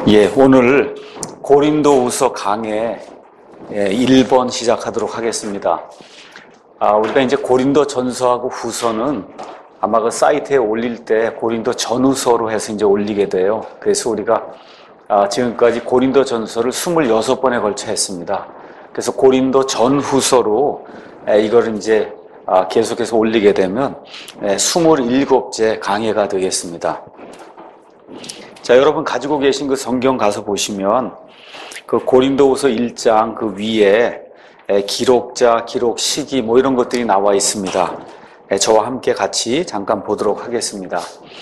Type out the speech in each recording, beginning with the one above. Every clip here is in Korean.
오늘 고린도후서 강해 1번 시작하도록 하겠습니다. 우리가 이제 고린도 전서하고 후서는 아마 그 사이트에 올릴 때 고린도 전후서로 해서 이제 올리게 돼요. 그래서 우리가 지금까지 고린도 전서를 26번에 걸쳐 했습니다. 그래서 고린도 전후서로 이거를 이제 계속해서 올리게 되면 27째 강해가 되겠습니다. 자, 여러분 가지고 계신 그 성경 가서 보시면 그 고린도후서 1장 그 위에 기록자, 기록 시기 뭐 이런 것들이 나와 있습니다. 저와 함께 같이 잠깐 보도록 하겠습니다.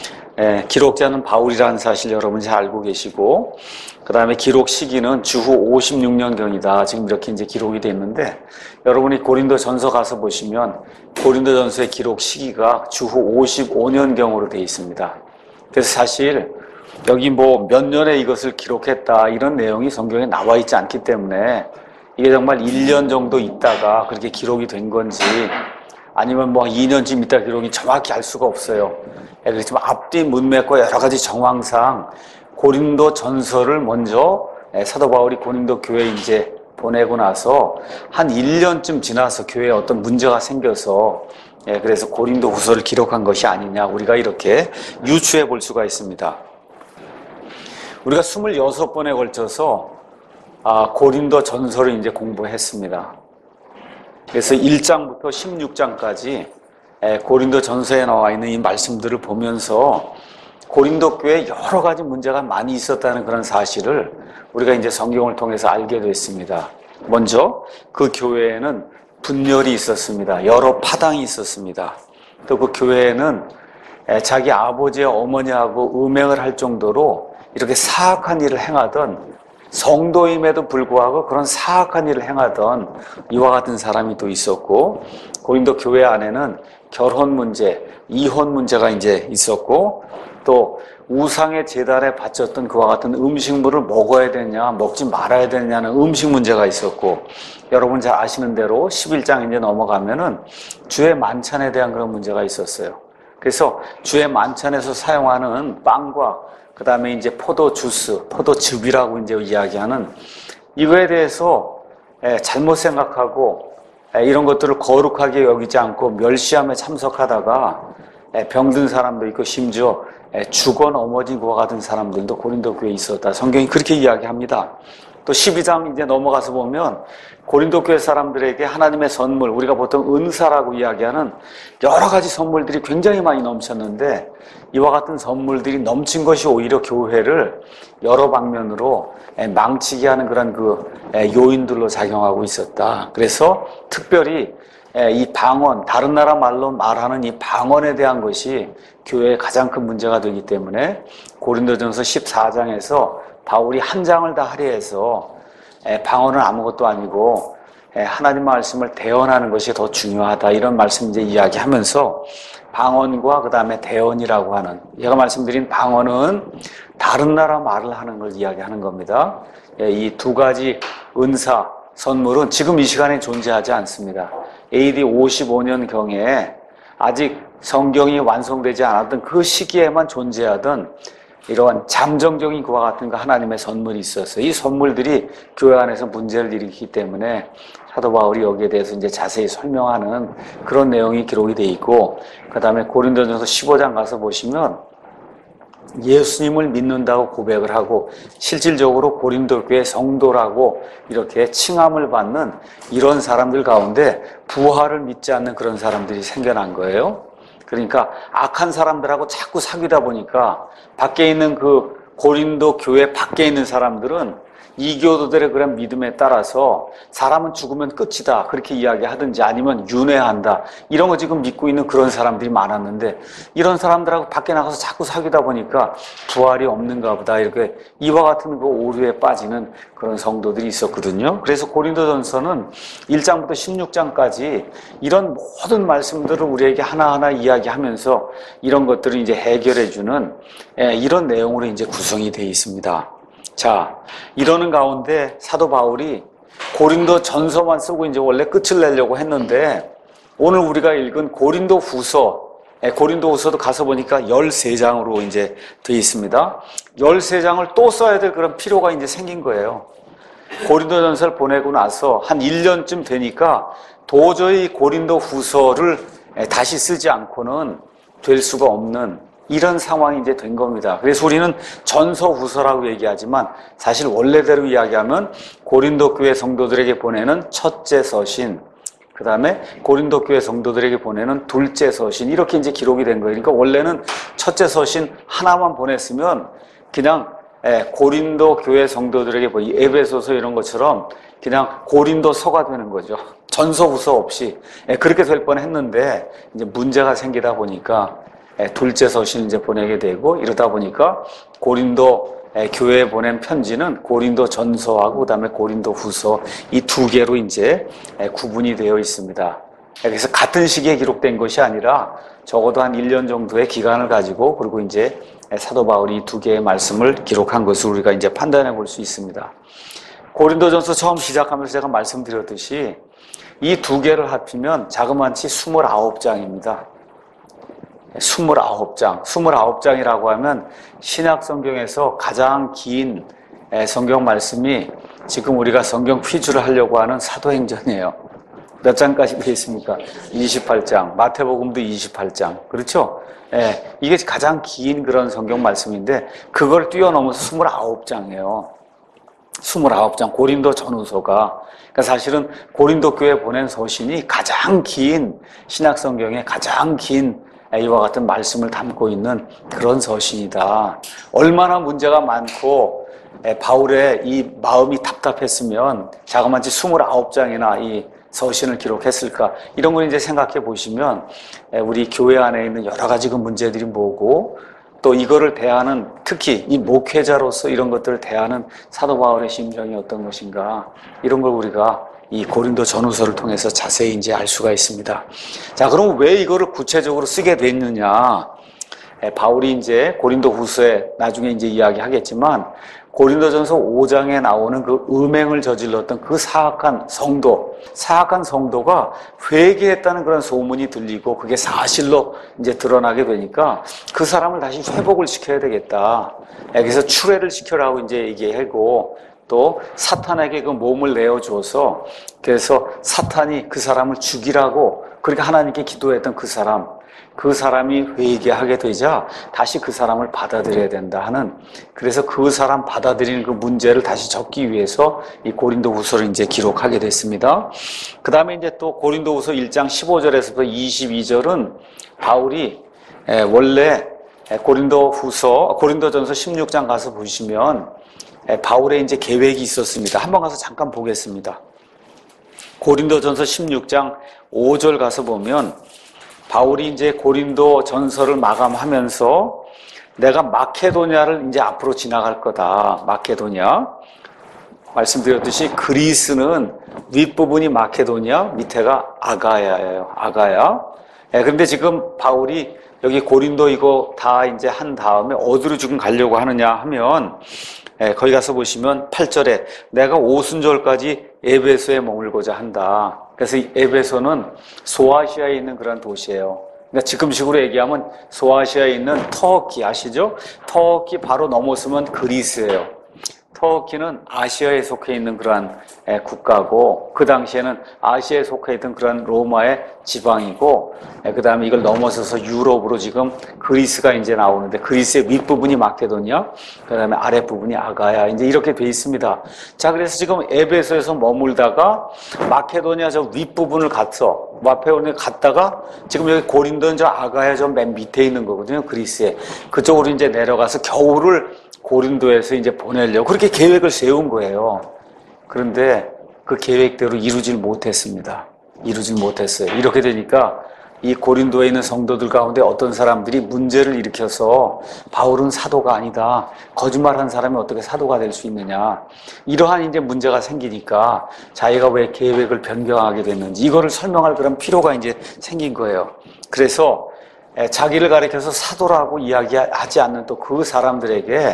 기록자는 바울이라는 사실 여러분 잘 알고 계시고, 그 다음에 기록 시기는 주후 56년경이다. 지금 이렇게 이제 기록이 되어 있는데, 여러분이 고린도 전서 가서 보시면 고린도 전서의 기록 시기가 주후 55년경으로 되어 있습니다. 그래서 사실 여기 뭐 몇 년에 이것을 기록했다 이런 내용이 성경에 나와 있지 않기 때문에 이게 정말 1년 정도 있다가 그렇게 기록이 된 건지 아니면 뭐 2년쯤 있다 기록이 정확히 알 수가 없어요. 그렇지만 앞뒤 문맥과 여러 가지 정황상 고린도 전서를 먼저 사도 바울이 고린도 교회에 이제 보내고 나서 한 1년쯤 지나서 교회에 어떤 문제가 생겨서 그래서 고린도 후서를 기록한 것이 아니냐, 우리가 이렇게 유추해 볼 수가 있습니다. 우리가 26번에 걸쳐서 고린도 전서를 이제 공부했습니다. 그래서 1장부터 16장까지 고린도 전서에 나와 있는 이 말씀들을 보면서 고린도 교회에 여러 가지 문제가 많이 있었다는 그런 사실을 우리가 이제 성경을 통해서 알게 됐습니다. 먼저 그 교회에는 분열이 있었습니다. 여러 파당이 있었습니다. 또 그 교회에는 자기 아버지와 어머니하고 음행을 할 정도로 이렇게 사악한 일을 행하던, 성도임에도 불구하고 그런 사악한 일을 행하던 이와 같은 사람이 또 있었고, 고린도 교회 안에는 결혼 문제, 이혼 문제가 이제 있었고, 또 우상의 제단에 바쳤던 그와 같은 음식물을 먹어야 되냐 먹지 말아야 되냐는 음식 문제가 있었고, 여러분 잘 아시는 대로 11장 이제 넘어가면은 주의 만찬에 대한 그런 문제가 있었어요. 그래서 주의 만찬에서 사용하는 빵과 그 다음에 이제 포도주스, 포도즙이라고 이제 이야기하는 이거에 대해서 잘못 생각하고 이런 것들을 거룩하게 여기지 않고 멸시함에 참석하다가 병든 사람도 있고 심지어 죽어 넘어진 것과 같은 사람들도 고린도 교회에 있었다. 성경이 그렇게 이야기합니다. 또 12장 이제 넘어가서 보면 고린도 교회 사람들에게 하나님의 선물, 우리가 보통 은사라고 이야기하는 여러 가지 선물들이 굉장히 많이 넘쳤는데, 이와 같은 선물들이 넘친 것이 오히려 교회를 여러 방면으로 망치게 하는 그런 그 요인들로 작용하고 있었다. 그래서 특별히 이 방언, 다른 나라 말로 말하는 이 방언에 대한 것이 교회의 가장 큰 문제가 되기 때문에 고린도전서 14장에서 바울이 한 장을 다 할애해서 방언은 아무것도 아니고 하나님 말씀을 대언하는 것이 더 중요하다, 이런 말씀 이제 이야기하면서 방언과 그 다음에 대언이라고 하는, 제가 말씀드린 방언은 다른 나라 말을 하는 걸 이야기하는 겁니다. 이 두 가지 은사, 선물은 지금 이 시간에 존재하지 않습니다. AD 55년경에 아직 성경이 완성되지 않았던 그 시기에만 존재하던 이러한 잠정적인 그와 같은 거 하나님의 선물이 있었어요. 이 선물들이 교회 안에서 문제를 일으키기 때문에 사도 바울이 여기에 대해서 이제 자세히 설명하는 그런 내용이 기록이 되어 있고, 그 다음에 고린도전서 15장 가서 보시면 예수님을 믿는다고 고백을 하고 실질적으로 고린도 교회 성도라고 이렇게 칭함을 받는 이런 사람들 가운데 부활을 믿지 않는 그런 사람들이 생겨난 거예요. 그러니까 악한 사람들하고 자꾸 사귀다 보니까 밖에 있는 그 고린도 교회 밖에 있는 사람들은 이교도들의 그런 믿음에 따라서 사람은 죽으면 끝이다 그렇게 이야기하든지 아니면 윤회한다 이런 거 지금 믿고 있는 그런 사람들이 많았는데, 이런 사람들하고 밖에 나가서 자꾸 사귀다 보니까 부활이 없는가 보다 이렇게 이와 같은 그 오류에 빠지는 그런 성도들이 있었거든요. 그래서 고린도전서는 1장부터 16장까지 이런 모든 말씀들을 우리에게 하나하나 이야기하면서 이런 것들을 이제 해결해주는 이런 내용으로 이제 구성이 되어 있습니다. 자, 이러는 가운데 사도 바울이 고린도 전서만 쓰고 이제 원래 끝을 내려고 했는데, 오늘 우리가 읽은 고린도 후서 고린도후서도 가서 보니까 13장으로 이제 되어 있습니다. 13장을 또 써야 될 그런 필요가 이제 생긴 거예요. 고린도전서를 보내고 나서 한 1년쯤 되니까 도저히 고린도후서를 다시 쓰지 않고는 될 수가 없는 이런 상황이 이제 된 겁니다. 그래서 우리는 전서후서라고 얘기하지만 사실 원래대로 이야기하면 고린도 교회 성도들에게 보내는 첫째 서신, 그 다음에 고린도 교회 성도들에게 보내는 둘째 서신, 이렇게 이제 기록이 된 거예요. 그러니까 원래는 첫째 서신 하나만 보냈으면 그냥 고린도 교회 성도들에게 에베소서 이런 것처럼 그냥 고린도서가 되는 거죠. 전서후서 없이 그렇게 될 뻔했는데 이제 문제가 생기다 보니까 둘째 서신을 이제 보내게 되고, 이러다 보니까 고린도 교회에 보낸 편지는 고린도 전서하고 그다음에 고린도 후서 이 두 개로 이제 구분이 되어 있습니다. 그래서 같은 시기에 기록된 것이 아니라 적어도 한 1년 정도의 기간을 가지고, 그리고 이제 사도 바울이 이 두 개의 말씀을 기록한 것을 우리가 이제 판단해 볼 수 있습니다. 고린도전서 처음 시작하면서 제가 말씀드렸듯이 이 두 개를 합치면 자그마치 29장입니다. 29장. 29장이라고 하면 신약 성경에서 가장 긴 성경 말씀이 지금 우리가 성경 퀴즈를 하려고 하는 사도행전이에요. 몇 장까지 되어 있습니까? 28장. 마태복음도 28장. 그렇죠? 이게 가장 긴 그런 성경 말씀인데 그걸 뛰어넘어서 29장이에요. 29장. 고린도 전후서가. 그러니까 사실은 고린도 교회에 보낸 서신이 가장 긴 신약 성경의 가장 긴 이와 같은 말씀을 담고 있는 그런 서신이다. 얼마나 문제가 많고 바울의 이 마음이 답답했으면 자그마치 29장이나 이 서신을 기록했을까, 이런 걸 이제 생각해 보시면 우리 교회 안에 있는 여러 가지 그 문제들이 뭐고, 또 이거를 대하는, 특히 이 목회자로서 이런 것들을 대하는 사도 바울의 심정이 어떤 것인가, 이런 걸 우리가 이 고린도 전후서를 통해서 자세히 이제 알 수가 있습니다. 자, 그럼 왜 이거를 구체적으로 쓰게 됐느냐? 바울이 이제 고린도 후서에 나중에 이제 이야기하겠지만, 고린도전서 5장에 나오는 그 음행을 저질렀던 그 사악한 성도가 회개했다는 그런 소문이 들리고 그게 사실로 이제 드러나게 되니까 그 사람을 다시 회복을 시켜야 되겠다. 그래서 추례를 시켜라고 이제 얘기하고, 또 사탄에게 그 몸을 내어주어서, 그래서 사탄이 그 사람을 죽이라고 그렇게 하나님께 기도했던 그 사람이 회개하게 되자 다시 그 사람을 받아들여야 된다 하는, 그래서 그 사람 받아들이는 그 문제를 다시 적기 위해서 이 고린도후서를 이제 기록하게 됐습니다. 그 다음에 이제 또 고린도후서 1장 15절에서부터 22절은 바울이 원래 고린도전서 16장 가서 보시면 바울의 이제 계획이 있었습니다. 한번 가서 잠깐 보겠습니다. 고린도전서 16장 5절 가서 보면 바울이 이제 고린도 전서를 마감하면서 내가 마케도냐를 이제 앞으로 지나갈 거다. 마케도냐. 말씀드렸듯이 그리스는 윗부분이 마케도냐, 밑에가 아가야예요. 아가야. 그런데 지금 바울이 여기 고린도 이거 다 이제 한 다음에 어디로 지금 가려고 하느냐 하면, 거기 가서 보시면 8절에 내가 오순절까지 에베소에 머물고자 한다. 그래서 이 에베소는 소아시아에 있는 그런 도시예요. 그러니까 지금식으로 얘기하면 소아시아에 있는 터키 아시죠? 터키 바로 넘어서면 그리스예요. 터키는 아시아에 속해 있는 그러한 국가고, 그 당시에는 아시아에 속해 있던 그런 로마의 지방이고, 그 다음에 이걸 넘어서서 유럽으로 지금 그리스가 이제 나오는데, 그리스의 윗부분이 마케도냐, 그 다음에 아랫부분이 아가야, 이제 이렇게 돼 있습니다. 자, 그래서 지금 에베소에서 머물다가 마케도냐 저 윗부분을 갔다가 지금 여기 고린도는 저 아가야 저 맨 밑에 있는 거거든요. 그리스에. 그쪽으로 이제 내려가서 겨울을 고린도에서 이제 보내려고 그렇게 계획을 세운 거예요. 그런데 그 계획대로 이루질 못했습니다. 이루질 못했어요. 이렇게 되니까 이 고린도에 있는 성도들 가운데 어떤 사람들이 문제를 일으켜서 바울은 사도가 아니다. 거짓말한 사람이 어떻게 사도가 될 수 있느냐. 이러한 이제 문제가 생기니까 자기가 왜 계획을 변경하게 됐는지 이거를 설명할 그런 필요가 이제 생긴 거예요. 그래서 자기를 가리켜서 사도라고 이야기하지 않는 또 그 사람들에게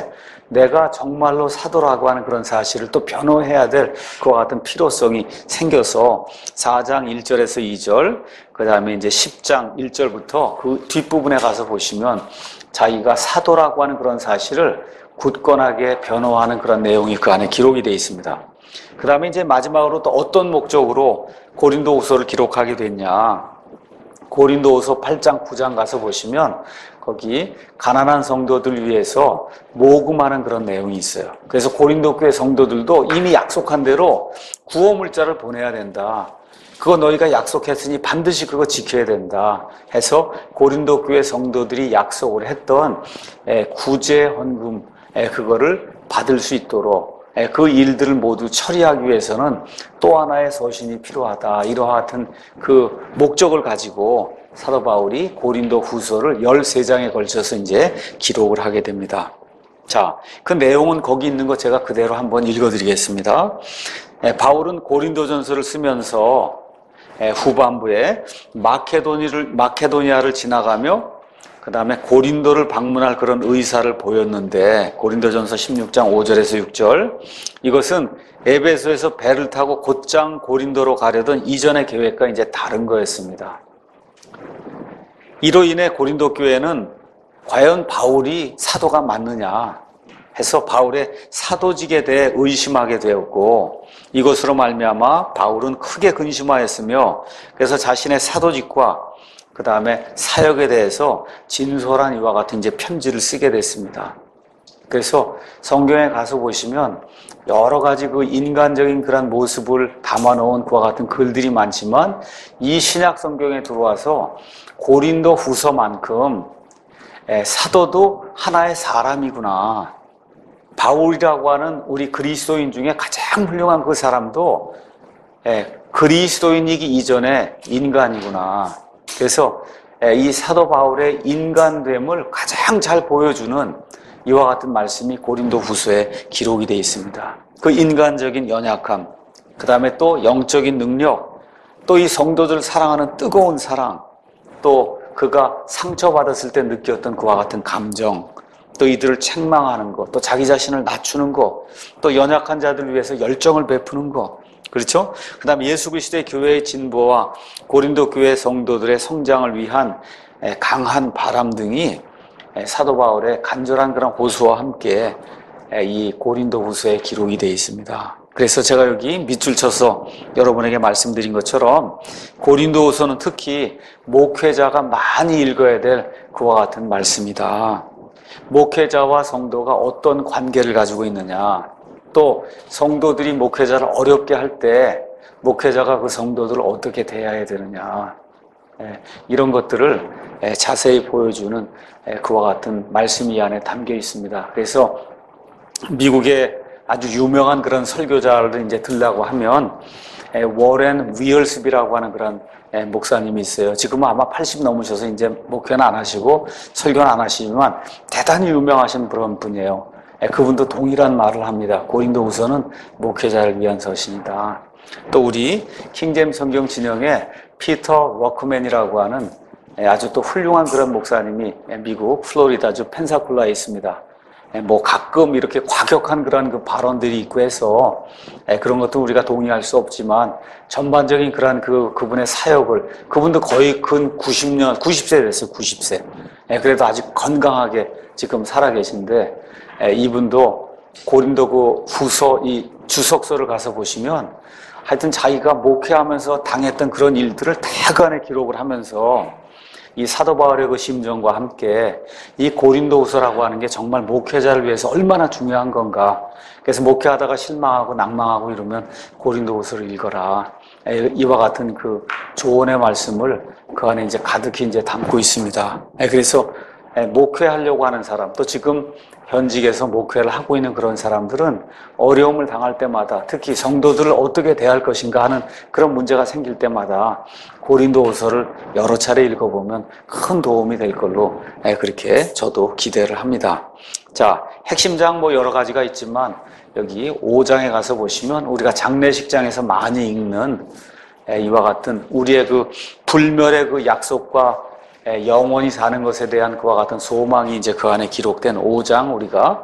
내가 정말로 사도라고 하는 그런 사실을 또 변호해야 될 그와 같은 필요성이 생겨서 4장 1절에서 2절, 그 다음에 이제 10장 1절부터 그 뒷부분에 가서 보시면 자기가 사도라고 하는 그런 사실을 굳건하게 변호하는 그런 내용이 그 안에 기록이 되어 있습니다. 그 다음에 이제 마지막으로 또 어떤 목적으로 고린도후서를 기록하게 됐냐. 고린도후서 8장 9장 가서 보시면 거기 가난한 성도들 위해서 모금하는 그런 내용이 있어요. 그래서 고린도 교회 성도들도 이미 약속한 대로 구호 물자를 보내야 된다. 그거 너희가 약속했으니 반드시 그거 지켜야 된다 해서 고린도 교회 성도들이 약속을 했던 구제 헌금 그거를 받을 수 있도록 그 일들을 모두 처리하기 위해서는 또 하나의 서신이 필요하다. 이러한 같은 그 목적을 가지고 사도 바울이 고린도 후서를 13장에 걸쳐서 이제 기록을 하게 됩니다. 자, 그 내용은 거기 있는 거 제가 그대로 한번 읽어드리겠습니다. 바울은 고린도전서를 쓰면서 후반부에 마케도니아를 지나가며 그 다음에 고린도를 방문할 그런 의사를 보였는데 고린도전서 16장 5절에서 6절 이것은 에베소에서 배를 타고 곧장 고린도로 가려던 이전의 계획과 이제 다른 거였습니다. 이로 인해 고린도 교회는 과연 바울이 사도가 맞느냐 해서 바울의 사도직에 대해 의심하게 되었고 이것으로 말미암아 바울은 크게 근심하였으며 그래서 자신의 사도직과 그 다음에 사역에 대해서 진솔한 이와 같은 이제 편지를 쓰게 됐습니다. 그래서 성경에 가서 보시면 여러 가지 그 인간적인 그런 모습을 담아놓은 그와 같은 글들이 많지만 이 신약 성경에 들어와서 고린도 후서만큼 사도도 하나의 사람이구나. 바울이라고 하는 우리 그리스도인 중에 가장 훌륭한 그 사람도 그리스도인이기 이전에 인간이구나. 그래서 이 사도 바울의 인간됨을 가장 잘 보여주는 이와 같은 말씀이 고린도 후서에 기록이 되어 있습니다. 그 인간적인 연약함, 그 다음에 또 영적인 능력, 또 이 성도들 사랑하는 뜨거운 사랑, 또 그가 상처받았을 때 느꼈던 그와 같은 감정, 또 이들을 책망하는 것, 또 자기 자신을 낮추는 것, 또 연약한 자들을 위해서 열정을 베푸는 것, 그렇죠? 그 다음에 예수 그리스도의 교회의 진보와 고린도 교회 성도들의 성장을 위한 강한 바람 등이 사도 바울의 간절한 그런 호소와 함께 이 고린도 후서에 기록이 되어 있습니다. 그래서 제가 여기 밑줄 쳐서 여러분에게 말씀드린 것처럼 고린도 후서는 특히 목회자가 많이 읽어야 될 그와 같은 말씀이다. 목회자와 성도가 어떤 관계를 가지고 있느냐, 또 성도들이 목회자를 어렵게 할 때 목회자가 그 성도들을 어떻게 대해야 되느냐, 이런 것들을 자세히 보여주는 그와 같은 말씀이 이 안에 담겨 있습니다. 그래서 미국의 아주 유명한 그런 설교자를 이제 들라고 하면 워렌 위얼스비라고 하는 그런 목사님이 있어요. 지금은 아마 80 넘으셔서 이제 목회는 안 하시고 설교는 안 하시지만 대단히 유명하신 그런 분이에요. 그분도 동일한 말을 합니다. 고린도 후서는 목회자를 위한 서신이다. 또 우리 킹제임 성경 진영의 피터 워크맨이라고 하는 아주 또 훌륭한 그런 목사님이 미국 플로리다주 펜사콜라에 있습니다. 뭐 가끔 이렇게 과격한 그런 그 발언들이 있고 해서 그런 것도 우리가 동의할 수 없지만 전반적인 그런 그분의 사역을, 그분도 거의 근 90세 됐어요. 90세. 그래도 아직 건강하게 지금 살아 계신데 이분도 고린도 그 후서 이 주석서를 가서 보시면 하여튼 자기가 목회하면서 당했던 그런 일들을 다 그 안에 기록을 하면서 이 사도 바울의 그 심정과 함께 이 고린도후서라고 하는 게 정말 목회자를 위해서 얼마나 중요한 건가. 그래서 목회하다가 실망하고 낭망하고 이러면 고린도후서를 읽어라. 이와 같은 그 조언의 말씀을 그 안에 이제 가득히 이제 담고 있습니다. 그래서 목회하려고 하는 사람, 또 지금 현직에서 목회를 하고 있는 그런 사람들은 어려움을 당할 때마다 특히 성도들을 어떻게 대할 것인가 하는 그런 문제가 생길 때마다 고린도후서를 여러 차례 읽어보면 큰 도움이 될 걸로 그렇게 저도 기대를 합니다. 자, 핵심장 뭐 여러 가지가 있지만 여기 5장에 가서 보시면 우리가 장례식장에서 많이 읽는 이와 같은 우리의 그 불멸의 그 약속과 영원히 사는 것에 대한 그와 같은 소망이 이제 그 안에 기록된 5장 우리가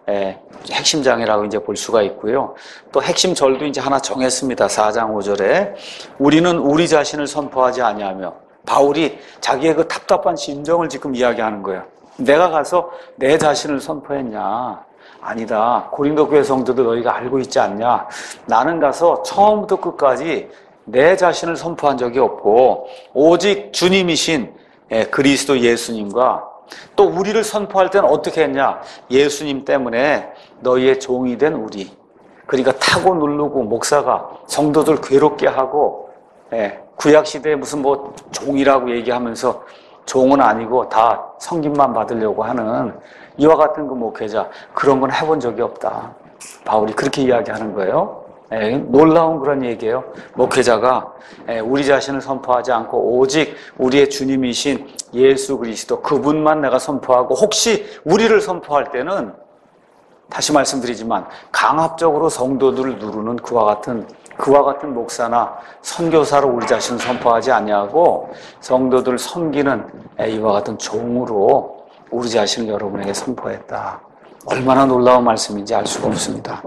핵심장이라고 이제 볼 수가 있고요. 또 핵심 절도 이제 하나 정했습니다. 4장 5절에 우리는 우리 자신을 선포하지 아니하며, 바울이 자기의 그 답답한 심정을 지금 이야기하는 거예요. 내가 가서 내 자신을 선포했냐? 아니다. 고린도 교회 성도들 너희가 알고 있지 않냐? 나는 가서 처음부터 끝까지 내 자신을 선포한 적이 없고 오직 주님이신 그리스도 예수님과, 또 우리를 선포할 때는 어떻게 했냐? 예수님 때문에 너희의 종이 된 우리. 그러니까 타고 누르고 목사가 성도들 괴롭게 하고, 구약시대에 무슨 뭐 종이라고 얘기하면서 종은 아니고 다 섬김만 받으려고 하는 이와 같은 그 목회자, 그런 건 해본 적이 없다. 바울이 그렇게 이야기하는 거예요. 놀라운 그런 얘기예요. 목회자가 우리 자신을 선포하지 않고 오직 우리의 주님이신 예수 그리스도, 그분만 내가 선포하고, 혹시 우리를 선포할 때는 다시 말씀드리지만 강압적으로 성도들을 누르는 그와 같은 목사나 선교사로 우리 자신을 선포하지 아니하고 성도들을 섬기는 이와 같은 종으로 우리 자신을 여러분에게 선포했다. 얼마나 놀라운 말씀인지 알 수가 없습니다.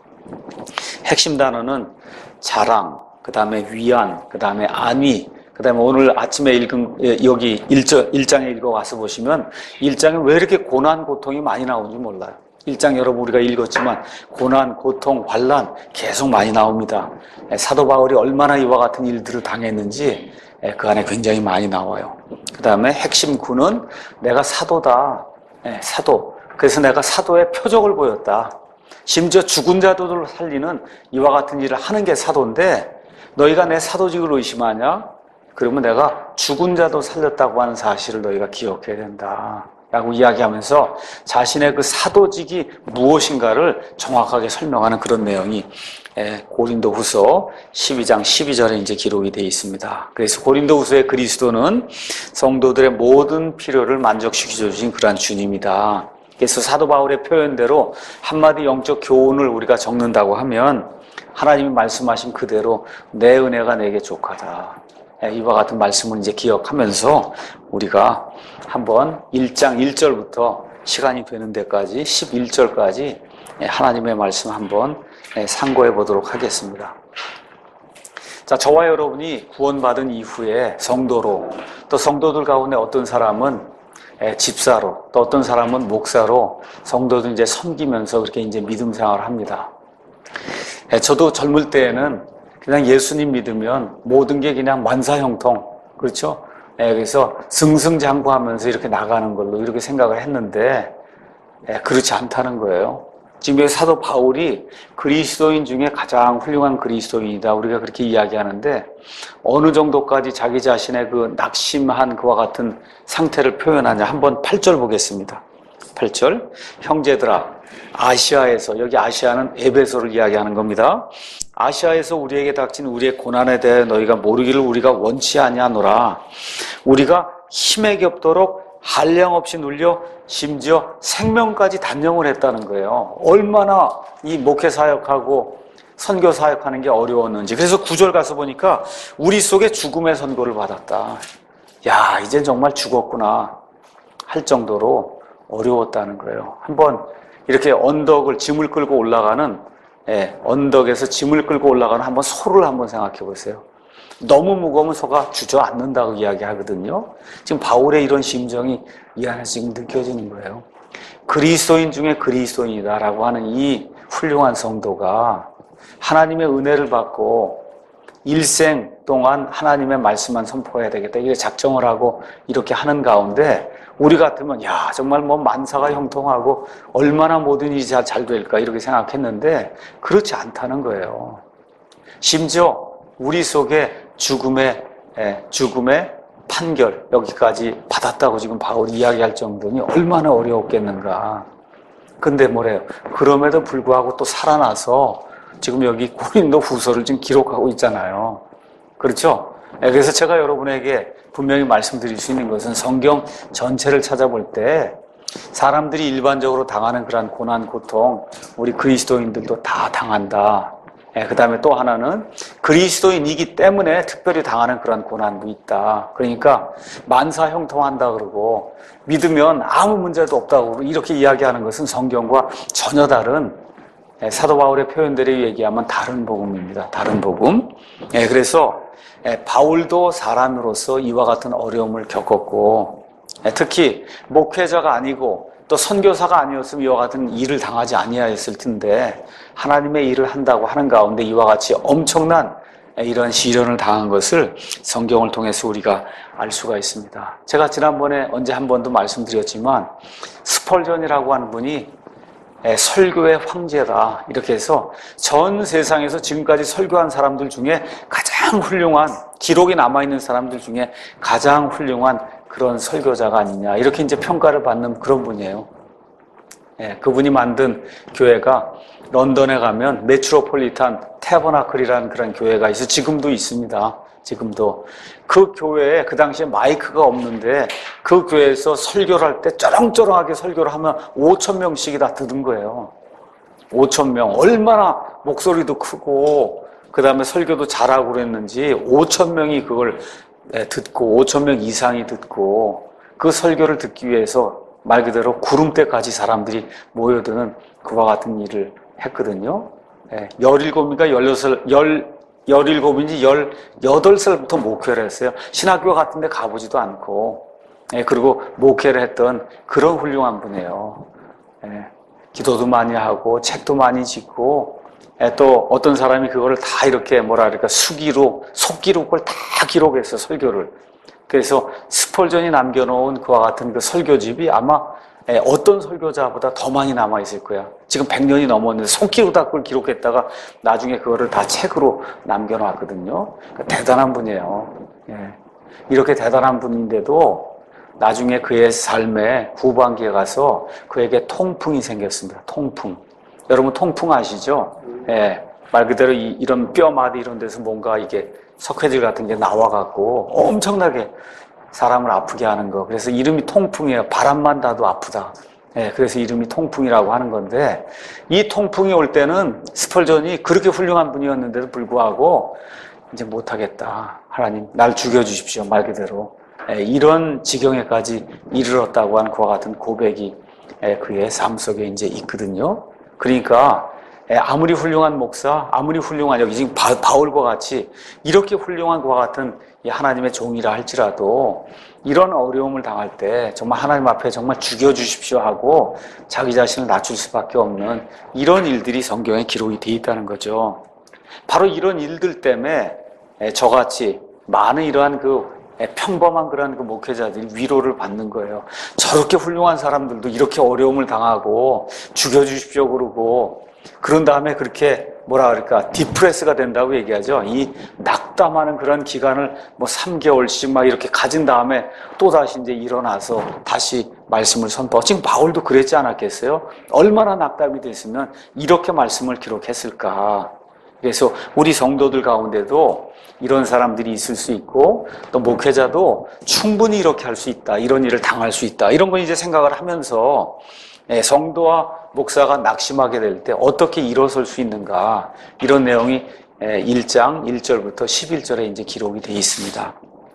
핵심 단어는 자랑, 그 다음에 위안, 그 다음에 안위, 그 다음에 오늘 아침에 읽은 여기 1장에 읽어와서 보시면 1장에 왜 이렇게 고난, 고통이 많이 나오는지 몰라요. 1장 여러분 우리가 읽었지만 고난, 고통, 환난 계속 많이 나옵니다. 사도 바울이 얼마나 이와 같은 일들을 당했는지 그 안에 굉장히 많이 나와요. 그 다음에 핵심 구는 내가 사도다. 사도. 그래서 내가 사도의 표적을 보였다. 심지어 죽은 자들을 살리는 이와 같은 일을 하는 게 사도인데, 너희가 내 사도직을 의심하냐? 그러면 내가 죽은 자도 살렸다고 하는 사실을 너희가 기억해야 된다 라고 이야기하면서 자신의 그 사도직이 무엇인가를 정확하게 설명하는 그런 내용이 고린도후서 12장 12절에 이제 기록이 되어 있습니다. 그래서 고린도후서의 그리스도는 성도들의 모든 필요를 만족시켜 주신 그러한 주님이다. 그래서 사도 바울의 표현대로 한마디 영적 교훈을 우리가 적는다고 하면 하나님이 말씀하신 그대로 내 은혜가 내게 족하다. 이와 같은 말씀을 이제 기억하면서 우리가 한번 1장 1절부터 시간이 되는 데까지 11절까지 하나님의 말씀 한번 상고해 보도록 하겠습니다. 자, 저와 여러분이 구원받은 이후에 성도로, 또 성도들 가운데 어떤 사람은 집사로, 또 어떤 사람은 목사로 성도들 이제 섬기면서 그렇게 이제 믿음 생활을 합니다. 저도 젊을 때에는 그냥 예수님 믿으면 모든 게 그냥 만사형통, 그렇죠? 그래서 승승장구하면서 이렇게 나가는 걸로 이렇게 생각을 했는데 그렇지 않다는 거예요. 지금 여기 사도 바울이 그리스도인 중에 가장 훌륭한 그리스도인이다, 우리가 그렇게 이야기하는데 어느 정도까지 자기 자신의 그 낙심한 그와 같은 상태를 표현하냐. 한번 8절 보겠습니다. 8절. 형제들아, 아시아에서, 여기 아시아는 에베소를 이야기하는 겁니다. 아시아에서 우리에게 닥친 우리의 고난에 대해 너희가 모르기를 우리가 원치 아니하노라. 우리가 힘에 겹도록 한량없이 눌려 심지어 생명까지 단념을 했다는 거예요. 얼마나 이 목회 사역하고 선교 사역하는 게 어려웠는지. 그래서 9절 가서 보니까 우리 속에 죽음의 선고를 받았다. 야, 이젠 정말 죽었구나 할 정도로 어려웠다는 거예요. 한번 이렇게 언덕을 짐을 끌고 올라가는, 언덕에서 짐을 끌고 올라가는 한번 소를 한번 생각해 보세요. 너무 무거우면 소가 주저앉는다고 이야기하거든요. 지금 바울의 이런 심정이 이 안에 지금 느껴지는 거예요. 그리스도인 중에 그리스도인이다라고 하는 이 훌륭한 성도가 하나님의 은혜를 받고 일생 동안 하나님의 말씀만 선포해야 되겠다, 이렇게 작정을 하고 이렇게 하는 가운데 우리 같으면 야, 정말 뭐 만사가 형통하고 얼마나 모든 일이 잘 될까 이렇게 생각했는데 그렇지 않다는 거예요. 심지어 우리 속에 죽음의 판결, 여기까지 받았다고 지금 바울이 이야기할 정도니 얼마나 어려웠겠는가. 근데 뭐래요? 그럼에도 불구하고 또 살아나서 지금 여기 고린도 후서를 지금 기록하고 있잖아요. 그렇죠? 그래서 제가 여러분에게 분명히 말씀드릴 수 있는 것은 성경 전체를 찾아볼 때 사람들이 일반적으로 당하는 그러한 고난, 고통, 우리 그리스도인들도 다 당한다. 그 다음에 또 하나는 그리스도인이기 때문에 특별히 당하는 그런 고난도 있다. 그러니까 만사 형통한다 그러고 믿으면 아무 문제도 없다고 그러고 이렇게 이야기하는 것은 성경과 전혀 다른 사도 바울의 표현대로 얘기하면 다른 복음입니다. 다른 복음. 그래서 바울도 사람으로서 이와 같은 어려움을 겪었고 특히 목회자가 아니고 또 선교사가 아니었으면 이와 같은 일을 당하지 아니하였을 텐데 하나님의 일을 한다고 하는 가운데 이와 같이 엄청난 이런 시련을 당한 것을 성경을 통해서 우리가 알 수가 있습니다. 제가 지난번에 언제 한 번도 말씀드렸지만 스펄전이라고 하는 분이 설교의 황제다 이렇게 해서 전 세상에서 지금까지 설교한 사람들 중에 가장 훌륭한, 기록이 남아있는 사람들 중에 가장 훌륭한 그런 설교자가 아니냐 이렇게 이제 평가를 받는 그런 분이에요. 그분이 만든 교회가 런던에 가면 메트로폴리탄 태버나클이라는 그런 교회가 있어요. 지금도 있습니다. 지금도. 그 교회에 그 당시에 마이크가 없는데 그 교회에서 설교를 할 때 쩌렁쩌렁하게 설교를 하면 5,000명씩이 다 듣는 거예요. 5,000명. 얼마나 목소리도 크고 그 다음에 설교도 잘하고 그랬는지 5,000명이 그걸 듣고 5,000명 이상이 듣고 그 설교를 듣기 위해서 말 그대로 구름대까지 사람들이 모여드는 그와 같은 일을 했거든요. 17인가 17인지 18살부터 목회를 했어요. 신학교 같은 데 가보지도 않고 그리고 목회를 했던 그런 훌륭한 분이에요. 기도도 많이 하고 책도 많이 짓고 또 어떤 사람이 그거를 다 이렇게 수기록, 속기록을 다 기록했어, 설교를. 그래서 스펄전이 남겨놓은 그와 같은 그 설교집이 아마 어떤 설교자보다 더 많이 남아있을 거야. 지금 100년이 넘었는데 속기록 다 그걸 기록했다가 나중에 그거를 다 책으로 남겨놨거든요. 그러니까 대단한 분이에요. 이렇게 대단한 분인데도 나중에 그의 삶의 후반기에 가서 그에게 통풍이 생겼습니다. 통풍. 여러분 통풍 아시죠? 말 그대로 이런 뼈마디 이런 데서 뭔가 이게 석회질 같은 게 나와갖고 엄청나게 사람을 아프게 하는 거. 그래서 이름이 통풍이에요. 바람만 닿아도 아프다. 그래서 이름이 통풍이라고 하는 건데 이 통풍이 올 때는 스펄전이 그렇게 훌륭한 분이었는데도 불구하고 이제 못하겠다. 하나님 날 죽여주십시오. 말 그대로. 이런 지경에까지 이르렀다고 하는 그와 같은 고백이 그의 삶 속에 이제 있거든요. 그러니까 아무리 훌륭한 목사, 아무리 훌륭한 여기 지금 바울과 같이 이렇게 훌륭한 그와 같은 하나님의 종이라 할지라도 이런 어려움을 당할 때 정말 하나님 앞에 정말 죽여주십시오 하고 자기 자신을 낮출 수밖에 없는 이런 일들이 성경에 기록이 되어 있다는 거죠. 바로 이런 일들 때문에 저같이 많은 이러한 평범한 그런 목회자들이 위로를 받는 거예요. 저렇게 훌륭한 사람들도 이렇게 어려움을 당하고 죽여주십시오 그러고 그런 다음에 그렇게 디프레스가 된다고 얘기하죠. 이 낙담하는 그런 기간을 3개월씩 막 이렇게 가진 다음에 또 다시 이제 일어나서 다시 말씀을 선포하고 지금 바울도 그랬지 않았겠어요? 얼마나 낙담이 됐으면 이렇게 말씀을 기록했을까? 그래서 우리 성도들 가운데도 이런 사람들이 있을 수 있고 또 목회자도 충분히 이렇게 할 수 있다. 이런 일을 당할 수 있다. 이런 걸 이제 생각을 하면서 성도와 목사가 낙심하게 될 때 어떻게 일어설 수 있는가 이런 내용이 1장 1절부터 11절에 이제 기록이 되어 있습니다.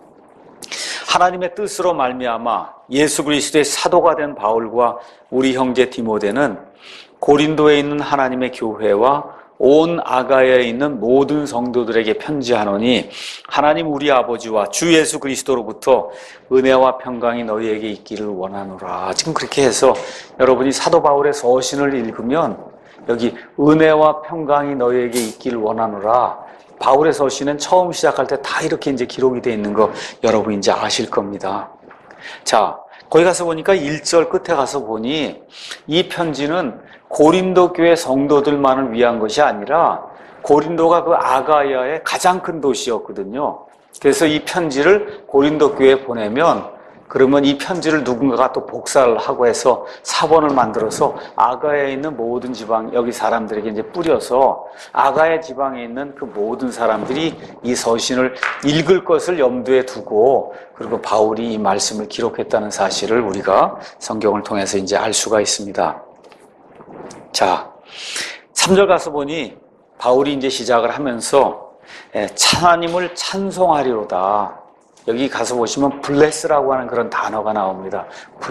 하나님의 뜻으로 말미암아 예수 그리스도의 사도가 된 바울과 우리 형제 디모데는 고린도에 있는 하나님의 교회와 온 아가야에 있는 모든 성도들에게 편지하노니 하나님 우리 아버지와 주 예수 그리스도로부터 은혜와 평강이 너희에게 있기를 원하노라. 지금 그렇게 해서 여러분이 사도 바울의 서신을 읽으면 여기 은혜와 평강이 너희에게 있기를 원하노라. 바울의 서신은 처음 시작할 때 다 이렇게 이제 기록이 되어 있는 거 여러분이 이제 아실 겁니다. 자, 거기 가서 보니까 1절 끝에 가서 보니 이 편지는 고린도 교회 성도들만을 위한 것이 아니라 고린도가 그 아가야의 가장 큰 도시였거든요. 그래서 이 편지를 고린도 교회에 보내면 그러면 이 편지를 누군가가 또 복사를 하고 해서 사본을 만들어서 아가야에 있는 모든 지방 여기 사람들에게 이제 뿌려서 아가야 지방에 있는 그 모든 사람들이 이 서신을 읽을 것을 염두에 두고 그리고 바울이 이 말씀을 기록했다는 사실을 우리가 성경을 통해서 이제 알 수가 있습니다. 자, 3절 가서 보니 바울이 이제 시작을 하면서 하나님을 찬송하리로다. 여기 가서 보시면 블레스라고 하는 그런 단어가 나옵니다.